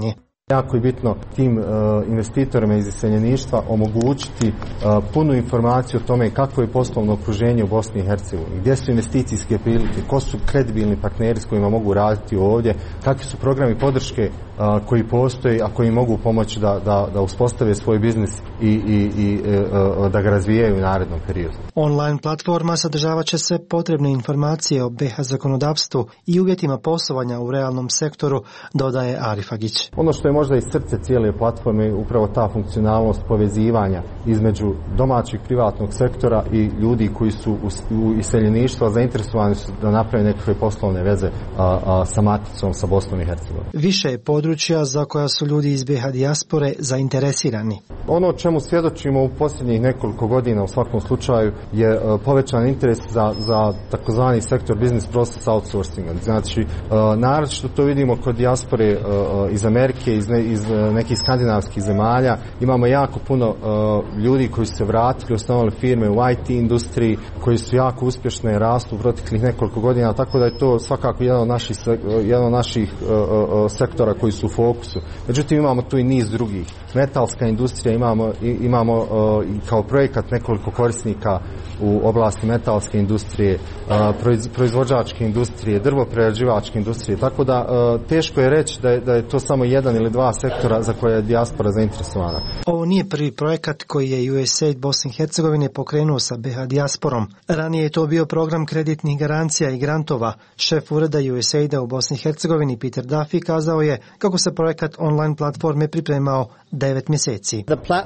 Jako je bitno tim uh, investitorima iz iseljeništva omogućiti uh, punu informaciju o tome kakvo je poslovno okruženje u Bosni i Hercegovini, gdje su investicijske prilike, ko su kredibilni partneri s kojima mogu raditi ovdje, kakvi su programi podrške uh, koji postoji, a koji mogu pomoći da, da, da uspostave svoj biznis i, i, i uh, da ga razvijaju u narednom periodu. Online platforma sadržavat će sve potrebne informacije o B iH zakonodavstvu i uvjetima poslovanja u realnom sektoru, dodaje Arif Agić. Ono što je možda i srce cijele platforme je upravo ta funkcionalnost povezivanja između domaćeg privatnog sektora i ljudi koji su u, u iseljeništvu, zainteresovani su da naprave nekakve poslovne veze a, a, sa maticom, sa Bosnom i Hercegovinom. Više je područja za koja su ljudi iz B iH dijaspore zainteresirani. Ono o čemu svjedočimo u posljednjih nekoliko godina u svakom slučaju je uh, povećan interes za, za takozvani sektor business process outsourcinga. Znači, uh, naročito to vidimo kod dijaspore uh, iz Amerike, iz, ne, iz uh, nekih skandinavskih zemalja. Imamo jako puno uh, ljudi koji su se vratili, osnovali firme u I T industriji, koji su jako uspješne, rastu u proteklih nekoliko godina, tako da je to svakako jedan od naših, jedan od naših uh, uh, sektora koji su u fokusu. Međutim, imamo tu i niz drugih. Metalska industrija, imamo, imamo uh, kao projekat nekoliko korisnika u oblasti metalske industrije, uh, proizvođačke industrije, drvoprerađivačke industrije, tako da uh, teško je reći da je, da je to samo jedan ili dva sektora za koje je dijaspora zainteresovana. Ovo nije prvi projekat koji je U S A I D Bosne i Hercegovine pokrenuo sa B iH dijasporom. Ranije je to bio program kreditnih garancija i grantova. Šef ureda U S A I D-a u Bosni i Hercegovini Peter Duffy kazao je kako se projekat online platforme pripremao devet mjeseci.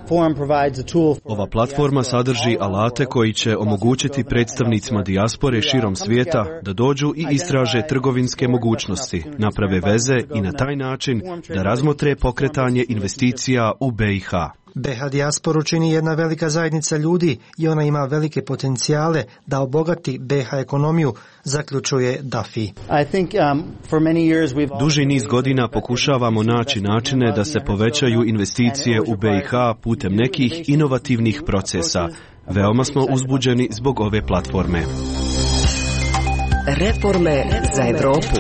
Ova platforma sadrži alate koji će omogućiti predstavnicima dijaspore širom svijeta da dođu i istraže trgovinske mogućnosti, naprave veze i na taj način da razmotre pokretanje investicija u B iH. B iH dijasporu čini jedna velika zajednica ljudi i ona ima velike potencijale da obogati B iH ekonomiju, zaključuje Duffy. Duži niz godina pokušavamo naći načine da se povećaju investicije u B iH putem nekih inovativnih procesa. Veoma smo uzbuđeni zbog ove platforme. Reforme za Evropu.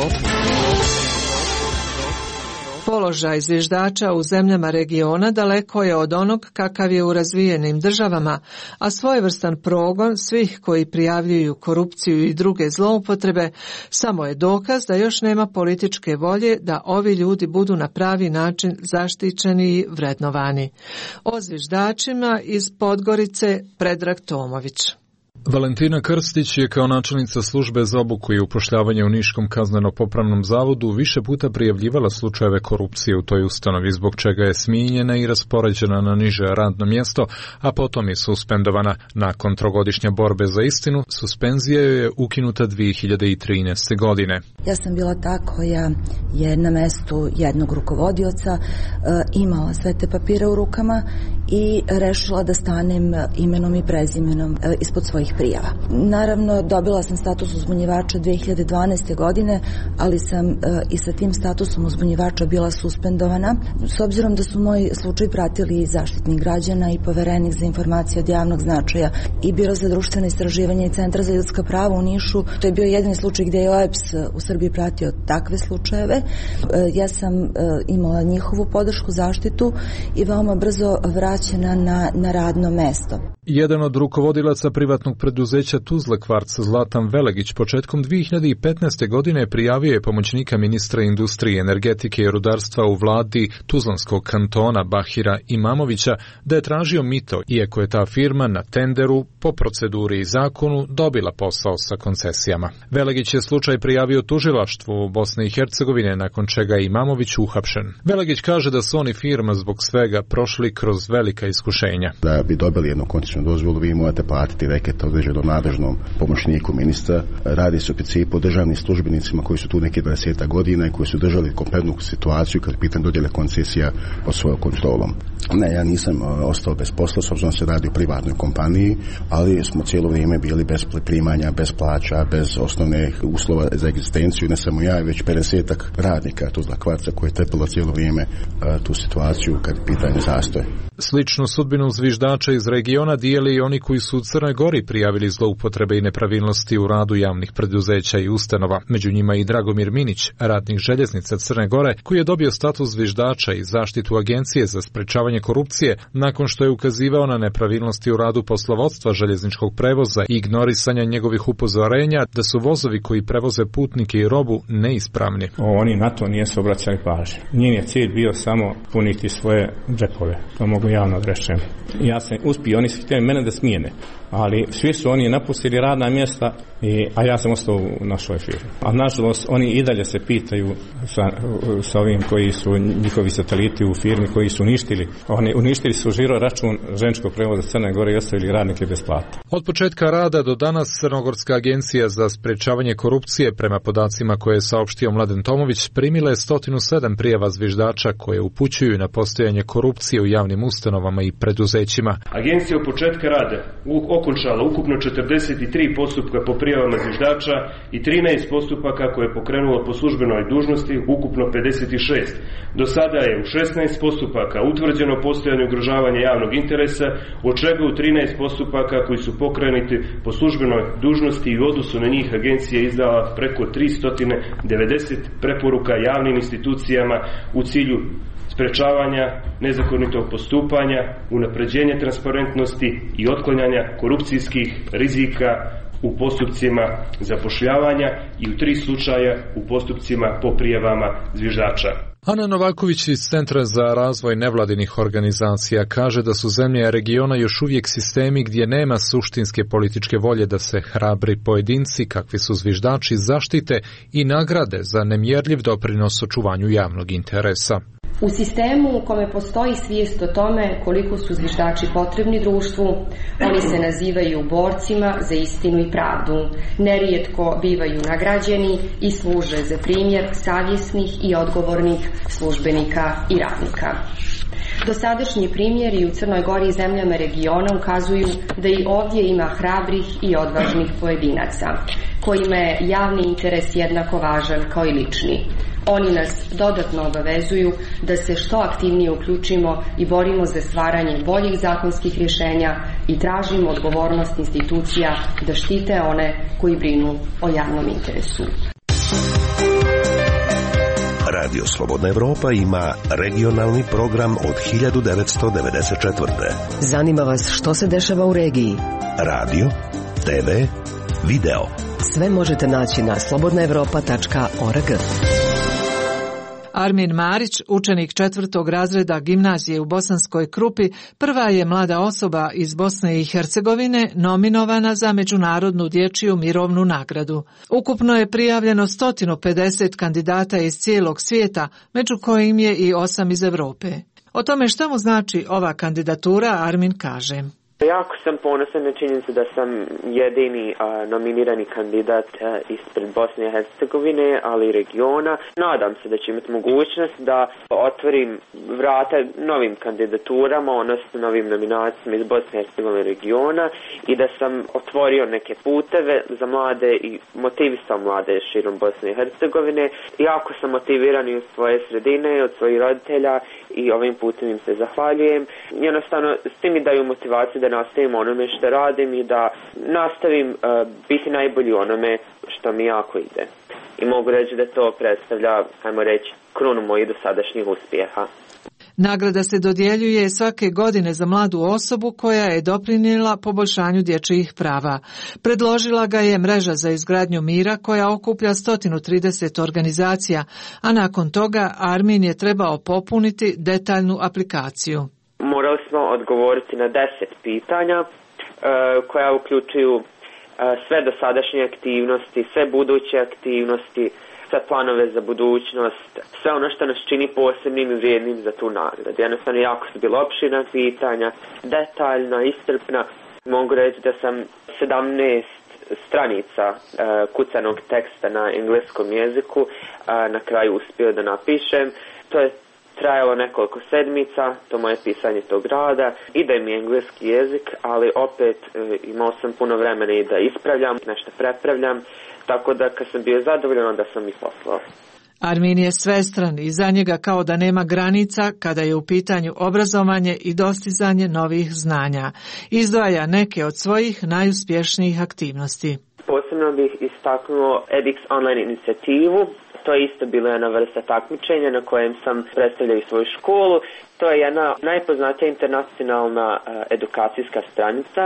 Položaj zviždača u zemljama regiona daleko je od onog kakav je u razvijenim državama, a svojevrstan progon svih koji prijavljuju korupciju i druge zloupotrebe samo je dokaz da još nema političke volje da ovi ljudi budu na pravi način zaštićeni i vrednovani. O zviždačima iz Podgorice Predrag Tomović. Valentina Krstić je kao načelnica službe za obuku i upošljavanje u Niškom kazneno-popravnom zavodu više puta prijavljivala slučajeve korupcije u toj ustanovi, zbog čega je smijenjena i raspoređena na niže radno mjesto, a potom je suspendovana. Nakon trogodišnje borbe za istinu, suspenzija joj je ukinuta dvije hiljade trinaeste. godine. Ja sam bila ta koja je na mestu jednog rukovodioca e, imala sve te papire u rukama i rešila da stanem imenom i prezimenom e, ispod svojih prijava. Naravno, dobila sam status uzbunjivača dvije hiljade dvanaeste. godine, ali sam e, i sa tim statusom uzbunjivača bila suspendovana. S obzirom da su moj slučaj pratili i Zaštitnik građana i Poverenik za informacije od javnog značaja i Biro za društveno istraživanje i Centar za ljudska prava u Nišu, to je bio jedini slučaj gdje je O E B S u Srbiji pratio takve slučajeve. E, ja sam e, imala njihovu podršku, zaštitu i veoma brzo vraćena na, na radno mesto. Jedan od rukovodilaca privatnog preduzeća Tuzla Kvarc, Zlatan Velegić, početkom dvije hiljade petnaeste. godine prijavio je pomoćnika ministra industrije, energetike i rudarstva u vladi Tuzlanskog kantona Bahira Imamovića da je tražio mito, iako je ta firma na tenderu, po proceduri i zakonu, dobila posao sa koncesijama. Velegić je slučaj prijavio tužilaštvu u Bosne i Hercegovine, nakon čega je Imamović uhapšen. Velegić kaže da su oni firma zbog svega prošli kroz velika iskušenja. Da bi dobili jednu koncesijnu dozvolu, vi morate platiti reket određenom nadležnom pomoćniku ministra. Radi se u principu o državnim službenicima koji su tu neki dvadeset godina i koji su držali kompletnu situaciju kad je pitanje dodjele koncesija pod svojom kontrolom. Ne, ja nisam ostao bez posla, s obzirom se radi o privatnoj kompaniji, ali smo cijelo vrijeme bili bez primanja, bez plaća, bez osnovnih uslova za egzistenciju, ne samo ja, već pedesetak radnika Tuzla Kvarca koji je trpilo cijelo vrijeme tu situaciju kad je pitanje zastoj. Sličnu sudbinu zviždača iz regiona dijeli i oni koji su u Crnoj Gori prijavili zloupotrebe i nepravilnosti u radu javnih preduzeća i ustanova. Među njima i Dragomir Minić, radnik željeznica Crne Gore, koji je dobio status zviždača i zaštitu Agencije za sprečavanje korupcije nakon što je ukazivao na nepravilnosti u radu poslovodstva željezničkog prevoza i ignorisanja njegovih upozorenja da su vozovi koji prevoze putnike i robu neispravni. Oni na to nisu obraćali pažnju. Njim je cilj bio samo puniti svoje džepove. To mogu javno rečem. Ja sam uspio, oni su htjeli mene da smijene, ali svi su oni napustili radna mjesta, i, a ja sam ostao u našoj firmi. A nažalost, oni i dalje se pitaju sa, sa ovim koji su njihovi sateliti u firmi koji su uništili. Oni uništili su žiro račun željezničkog prevoza Crne Gore i ostavili radnike bez plata. Od početka rada do danas Crnogorska agencija za sprečavanje korupcije, prema podacima koje je saopštio Mladen Tomović, primila je sto sedam prijava zviždača koje upućuju na postojanje korupcije u javnim ustanovama i preduzećima. Agencija od početka rada okončala ukupno četrdeset tri postupka po prijavama zviždača i trinaest postupaka koje je pokrenulo po službenoj dužnosti, ukupno pedeset šest. Do sada je u šesnaest postupaka utvrđeno postojanje ugrožavanja javnog interesa, od čega u trinaest postupaka koji su pokrenuti po službenoj dužnosti i u odnosu na njih agencija je izdala preko tristo devedeset preporuka javnim institucijama u cilju sprečavanja nezakonitog postupanja, unapređenja transparentnosti i otklanjanja korupcijskih rizika u postupcima zapošljavanja i u tri slučaja u postupcima po prijavama zviždača. Ana Novaković iz Centra za razvoj nevladinih organizacija kaže da su zemlje regiona još uvijek sistemi gdje nema suštinske političke volje da se hrabri pojedinci, kakvi su zviždači, zaštite i nagrade za nemjerljiv doprinos očuvanju javnog interesa. U sistemu u kome postoji svijest o tome koliko su zviždači potrebni društvu, oni se nazivaju borcima za istinu i pravdu. Nerijetko bivaju nagrađeni i služe za primjer savjesnih i odgovornih službenika i radnika. Dosadašnji primjeri u Crnoj Gori i zemljama regiona ukazuju da i ovdje ima hrabrih i odvažnih pojedinaca, kojima je javni interes jednako važan kao i lični. Oni nas dodatno obavezuju da se što aktivnije uključimo i borimo za stvaranje boljih zakonskih rješenja i tražimo odgovornost institucija da štite one koji brinu o javnom interesu. Radio Slobodna Evropa ima regionalni program od hiljadu devetsto devedeset četvrte. Zanima vas što se dešava u regiji? Radio, te ve, video. Sve možete naći na slobodna evropa tačka org. Armin Marić, učenik četvrtog razreda gimnazije u Bosanskoj Krupi, prva je mlada osoba iz Bosne i Hercegovine nominovana za Međunarodnu dječju mirovnu nagradu. Ukupno je prijavljeno sto pedeset kandidata iz cijelog svijeta, među kojim je i osam iz Europe. O tome što mu znači ova kandidatura Armin kaže. Jako sam ponosan na činjenicu da sam jedini a, nominirani kandidat a, ispred Bosne i Hercegovine, ali i regiona. Nadam se da će imati mogućnost da otvorim vrata novim kandidaturama, odnosno novim nominacijama iz Bosne i Hercegovine regiona i da sam otvorio neke puteve za mlade i motivisao mlade širom Bosne i Hercegovine. Jako sam motiviran i u svoje sredine, od svojih roditelja i ovim putem im se zahvaljujem. Jednostavno, s tim mi daju motivaciju da nastavim onome što radim i da nastavim uh, biti najbolji onome što mi jako ide. I mogu reći da to predstavlja, ajmo reći, krunu mojih dosadašnjih uspjeha. Nagrada se dodjeljuje svake godine za mladu osobu koja je doprinijela poboljšanju dječjih prava. Predložila ga je Mreža za izgradnju mira koja okuplja sto trideset organizacija, a nakon toga Armin je trebao popuniti detaljnu aplikaciju. Morali smo odgovoriti na deset pitanja uh, koja uključuju uh, sve dosadašnje aktivnosti, sve buduće aktivnosti, sve planove za budućnost, sve ono što nas čini posebnim i vrijednim za tu nagradu. Jednostavno jako su bila opširna pitanja, detaljna, iscrpna. Mogu reći da sam sedamnaest stranica uh, kucanog teksta na engleskom jeziku uh, na kraju uspio da napišem. To je trajalo nekoliko sedmica, to moje pisanje tog rada, ide mi engleski jezik, ali opet e, imao sam puno vremena i da ispravljam, nešto prepravljam, tako da kad sam bio zadovoljan, onda sam i poslao. Armin je svestran i za njega kao da nema granica kada je u pitanju obrazovanje i dostizanje novih znanja. Izdvaja neke od svojih najuspješnijih aktivnosti. Posebno bih istaknuo edX online inicijativu. To je isto bila jedna vrsta takmičenja na kojem sam predstavljao i svoju školu. To je jedna najpoznatija internacionalna uh, edukacijska stranica.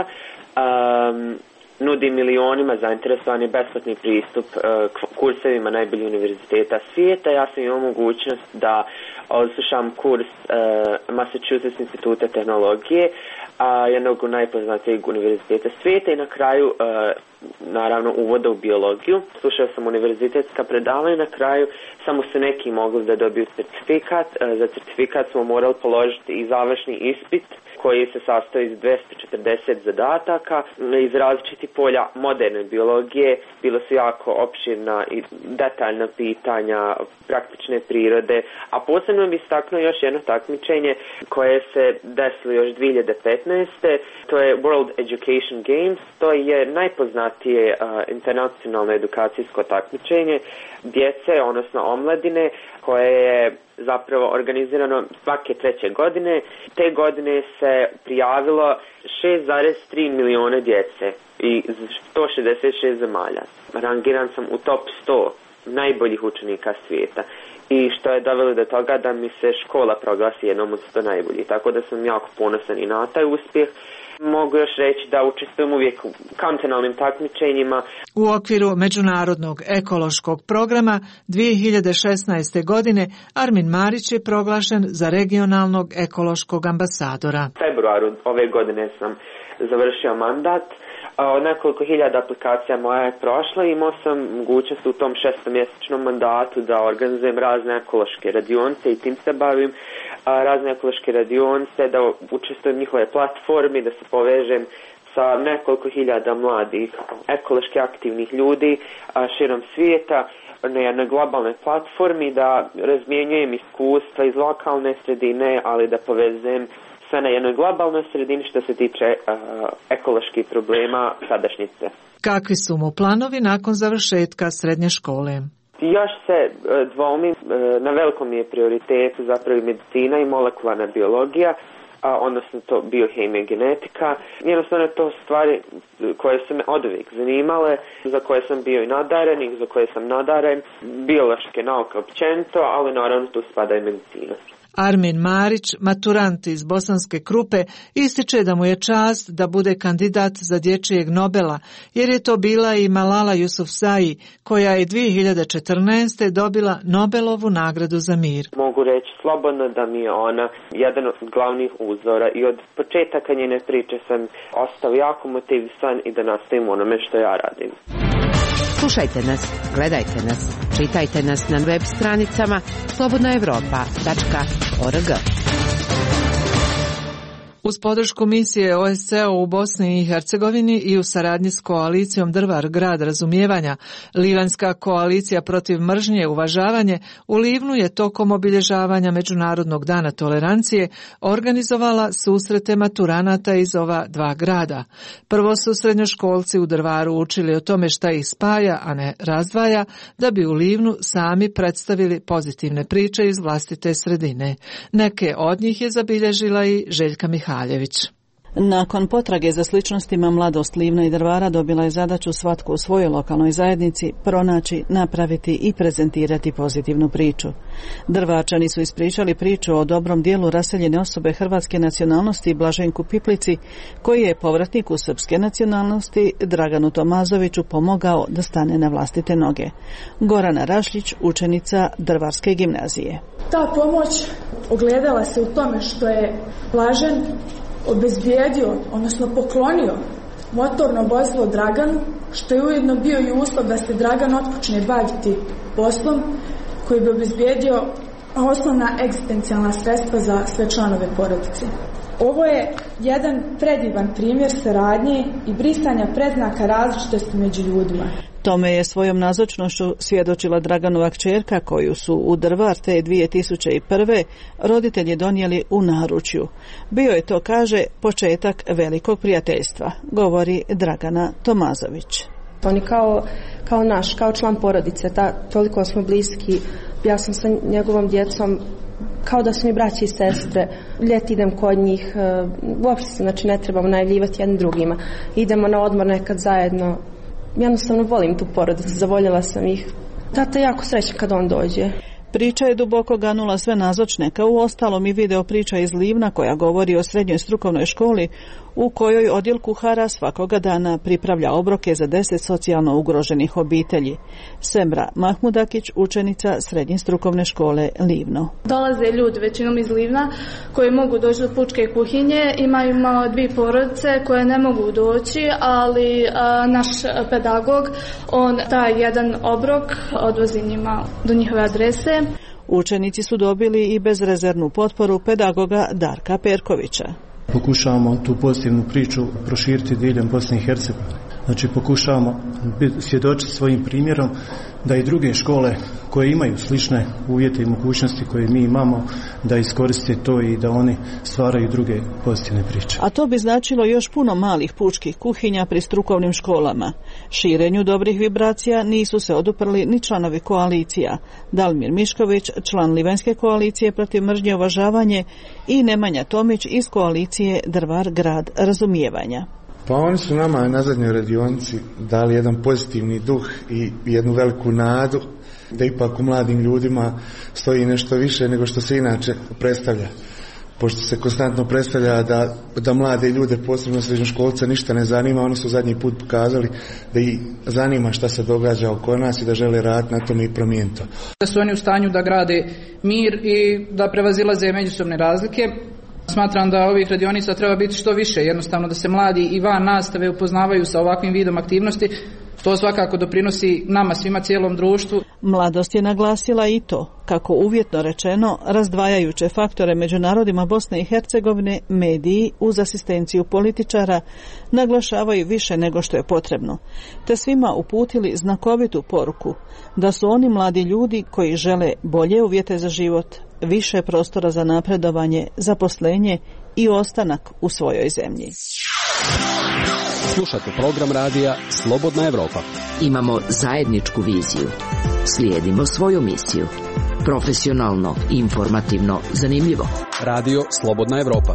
Um, nudi milionima zainteresovani besplatni pristup uh, kursevima najboljih univerziteta svijeta. Ja sam imao mogućnost da odslušam kurs uh, Massachusetts instituta tehnologije, a jednog najpoznatijeg univerziteta svijeta i na kraju uh, naravno uvoda u biologiju. Slušao sam univerzitetska predavanja, na kraju samo su neki mogli da dobiju certifikat. Uh, za certifikat smo morali položiti i završni ispit koji se sastoji iz dvjesto četrdeset zadataka iz različitih polja moderne biologije. Bilo su jako opširna i detaljna pitanja praktične prirode, a posebno bih istaknuo još jedno takmičenje koje se desilo još dvije hiljade petnaeste. To je World Education Games. To je najpoznatije uh, internacionalno edukacijsko takmičenje djece, odnosno omladine, koje je zapravo organizirano svake treće godine. Te godine se prijavilo šest zarez tri miliona djece i sto šezdeset šest zemalja. Rangiran sam u top sto najboljih učenika svijeta. I što je dovelo do toga da mi se škola proglasi jednom od sto najboljih. Tako da sam jako ponosan i na taj uspjeh. Mogu još reći da učestvujem uvijek u kontinentalnim takmičenjima. U okviru Međunarodnog ekološkog programa dvije hiljade šesnaeste. godine Armin Marić je proglašen za regionalnog ekološkog ambasadora. U februaru ove godine sam završio mandat. Od nekoliko hiljada aplikacija moja je prošla i imao sam mogućnost u tom šestomjesečnom mandatu da organizujem razne ekološke radionice i tim se bavim. Razne ekološke radionice, da učestvujem u njihove platformi, da se povežem sa nekoliko hiljada mladih ekološki aktivnih ljudi širom svijeta na jednoj globalnoj platformi, da razmjenjujem iskustva iz lokalne sredine, ali da povezujem sve na jednoj globalnoj sredini što se tiče uh, ekoloških problema sadašnjice. Kakvi su mu planovi nakon završetka srednje škole? Još se uh, dvoumim, uh, na velikom je prioritetu zapravo i medicina i molekularna biologija, a odnosno to biohemija, genetika. Jednostavno to stvari koje su me oduvijek zanimale, za koje sam bio i nadaren i za koje sam nadaren, biološke nauke općenito, ali naravno tu spada i medicina. Armin Marić, maturant iz Bosanske Krupe, ističe da mu je čast da bude kandidat za dječjeg Nobela, jer je to bila i Malala Yousafzai, koja je dvije hiljade četrnaeste. dobila Nobelovu nagradu za mir. Mogu reći slobodno da mi je ona jedan od glavnih uzora i od početaka njene priče sam ostao jako motivisan i da nastavim onome što ja radim. Slušajte nas, gledajte nas, čitajte nas na web stranicama slobodna evropa tačka org. Uz podršku misije O S C E u Bosni i Hercegovini i u saradnji s koalicijom Drvar grad razumijevanja, Livanjska koalicija protiv mržnje i uvažavanje u Livnu je tokom obilježavanja Međunarodnog dana tolerancije organizovala susrete maturanata iz ova dva grada. Prvo su srednjoškolci u Drvaru učili o tome šta ih spaja, a ne razdvaja, da bi u Livnu sami predstavili pozitivne priče iz vlastite sredine. Neke od njih je zabilježila i Željka Mihajlović. Nakon potrage za sličnostima, mladost Livna i Drvara dobila je zadaću svatko u svojoj lokalnoj zajednici pronaći, napraviti i prezentirati pozitivnu priču. Drvačani su ispričali priču o dobrom dijelu raseljene osobe hrvatske nacionalnosti Blaženku Piplici, koji je povratniku srpske nacionalnosti Draganu Tomazoviću pomogao da stane na vlastite noge. Gorana Rašljić, učenica Drvarske gimnazije. Ta pomoć ogledala se u tome što je Blažen obezbijedio, odnosno poklonio motorno vozilo Draganu, što je ujedno bio i uslov da se Dragan otpočne baviti poslom koji bi obezbijedio osnovna egzistencijalna sredstva za sve članove porodice. Ovo je jedan predivan primjer saradnje i brisanja predznaka različitosti među ljudima. Tome je svojom nazočnošću svjedočila Draganova kćerka koju su u Drvar te dvije tisuće prve. roditelji donijeli u naručju. Bio je to, kaže, početak velikog prijateljstva, govori Dragana Tomazović. On kao, kao naš, kao član porodice, ta, toliko smo bliski, ja sam sa njegovom djecom kao da su mi braći i sestre, ljeti idem kod njih, uopšte se znači, ne trebamo najavljivati jednim drugima, idemo na odmor nekad zajedno, jednostavno volim tu porodicu, zavoljela sam ih. Tata je jako srećan kad on dođe. Priča je duboko ganula sve nazočne, kao u ostalom i video priča iz Livna koja govori o srednjoj strukovnoj školi u kojoj odjel kuhara svakoga dana pripravlja obroke za deset socijalno ugroženih obitelji. Semra Mahmudakić, učenica srednje strukovne škole Livno. Dolaze ljudi većinom iz Livna koji mogu doći do pučke kuhinje. Imamo dvije porodice koje ne mogu doći, ali a, naš pedagog, on taj jedan obrok odvozi njima do njihove adrese. Učenici su dobili i bezrezervnu potporu pedagoga Darka Perkovića. Pokušavamo tu pozitivnu priču proširiti diljem Bosne i Hercegovine. Znači pokušavamo svjedočiti svojim primjerom da i druge škole koje imaju slične uvjete i mogućnosti koje mi imamo da iskoriste to i da oni stvaraju druge pozitivne priče. A to bi značilo još puno malih pučkih kuhinja pri strukovnim školama. Širenju dobrih vibracija nisu se oduprli ni članovi koalicija. Dalmir Mišković, član Livanjske koalicije protiv mržnje uvažavanje, i Nemanja Tomić iz koalicije Drvar grad razumijevanja. Pa oni su nama na zadnjoj radionici dali jedan pozitivni duh i jednu veliku nadu da ipak u mladim ljudima stoji nešto više nego što se inače predstavlja. Pošto se konstantno predstavlja da, da mlade ljude, posebno srednjoškolce, ništa ne zanima, oni su zadnji put pokazali da ih zanima šta se događa oko nas i da žele raditi na tome i promijeniti to. Da su oni u stanju da grade mir i da prevazilaze međusobne razlike. Smatram da ovih radionica treba biti što više, jednostavno da se mladi i van nastave upoznavaju sa ovakvim vidom aktivnosti. To svakako doprinosi nama svima, cijelom društvu. Mladost je naglasila i to, kako uvjetno rečeno, razdvajajuće faktore među narodima Bosne i Hercegovine mediji uz asistenciju političara naglašavaju više nego što je potrebno, te svima uputili znakovitu poruku da su oni mladi ljudi koji žele bolje uvjete za život, više prostora za napredovanje, zaposlenje i ostanak u svojoj zemlji. Slušate program radija Slobodna Evropa. Imamo zajedničku viziju. Slijedimo svoju misiju. Profesionalno, informativno, zanimljivo. Radio Slobodna Evropa.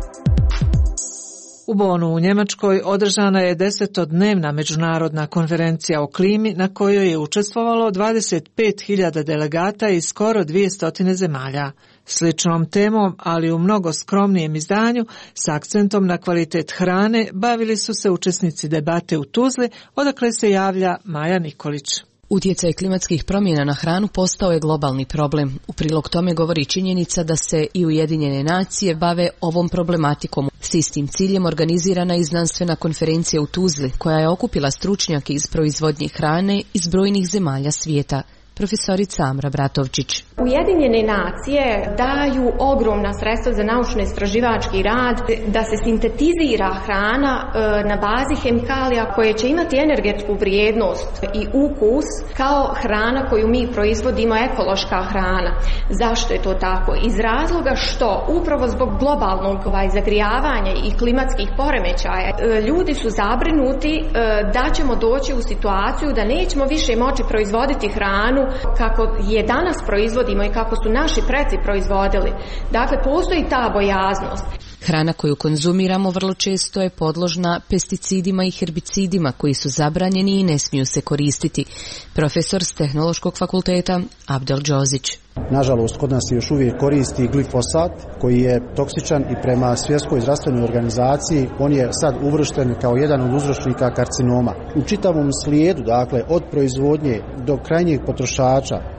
U Bonu u Njemačkoj održana je desetodnevna međunarodna konferencija o klimi na kojoj je učestvovalo dvadeset pet hiljada delegata iz skoro dvjesto zemalja. Sličnom temom, ali u mnogo skromnijem izdanju, s akcentom na kvalitet hrane, bavili su se učesnici debate u Tuzli, odakle se javlja Maja Nikolić. Utjecaj klimatskih promjena na hranu postao je globalni problem. U prilog tome govori činjenica da se i Ujedinjene nacije bave ovom problematikom. S istim ciljem organizirana je znanstvena konferencija u Tuzli, koja je okupila stručnjake iz proizvodnje hrane iz brojnih zemalja svijeta. Profesorica Amra Bratovčić. Ujedinjene nacije daju ogromna sredstva za naučno-istraživački rad da se sintetizira hrana na bazi hemikalija koje će imati energetsku vrijednost i ukus kao hrana koju mi proizvodimo, ekološka hrana. Zašto je to tako? Iz razloga što upravo zbog globalnog zagrijavanja i klimatskih poremećaja ljudi su zabrinuti da ćemo doći u situaciju da nećemo više moći proizvoditi hranu kako je danas proizvodimo i kako su naši preci proizvodili. Dakle, postoji ta bojaznost. Hrana koju konzumiramo vrlo često je podložna pesticidima i herbicidima koji su zabranjeni i ne smiju se koristiti. Profesor s Tehnološkog fakulteta Abdel Džozić. Nažalost, kod nas se još uvijek koristi glifosat koji je toksičan i prema Svjetskoj zdravstvenoj organizaciji on je sad uvršten kao jedan od uzročnika karcinoma. U čitavom slijedu, dakle, od proizvodnje do krajnjeg potrošača,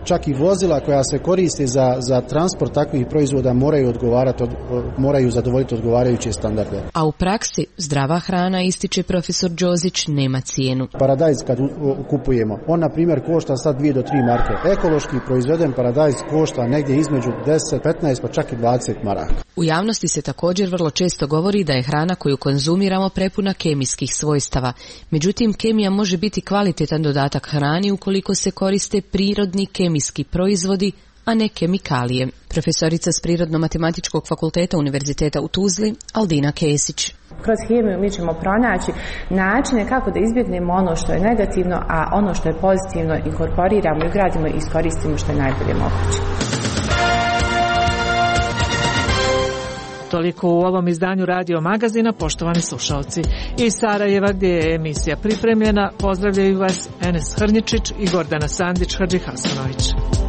čak i vozila koja se koriste za, za transport takvih proizvoda moraju odgovarati, od, moraju zadovoljiti odgovarajuće standarde. A u praksi zdrava hrana, ističe profesor Đozić, nema cijenu. Paradajz kad kupujemo, on na primjer košta sad dvije do tri marke. Ekološki proizveden paradajz košta negdje između deset, petnaest pa čak i dvadeset maraka. U javnosti se također vrlo često govori da je hrana koju konzumiramo prepuna kemijskih svojstava. Međutim, kemija može biti kvalitetan dodatak hrani ukoliko se koriste prirodni kemijski proizvodi, a ne kemikalije. Profesorica s Prirodno-matematičkog fakulteta Univerziteta u Tuzli, Aldina Kesić. Kroz hemiju mi ćemo pronaći načine kako da izbjegnemo ono što je negativno, a ono što je pozitivno inkorporiramo i gradimo i iskoristimo što je najbolje moguće. Toliko u ovom izdanju Radio Magazina, poštovani slušalci. Iz Sarajeva, gdje je emisija pripremljena, pozdravljaju vas Enes Hrnjičić i Gordana Sandić Hadžihasanović.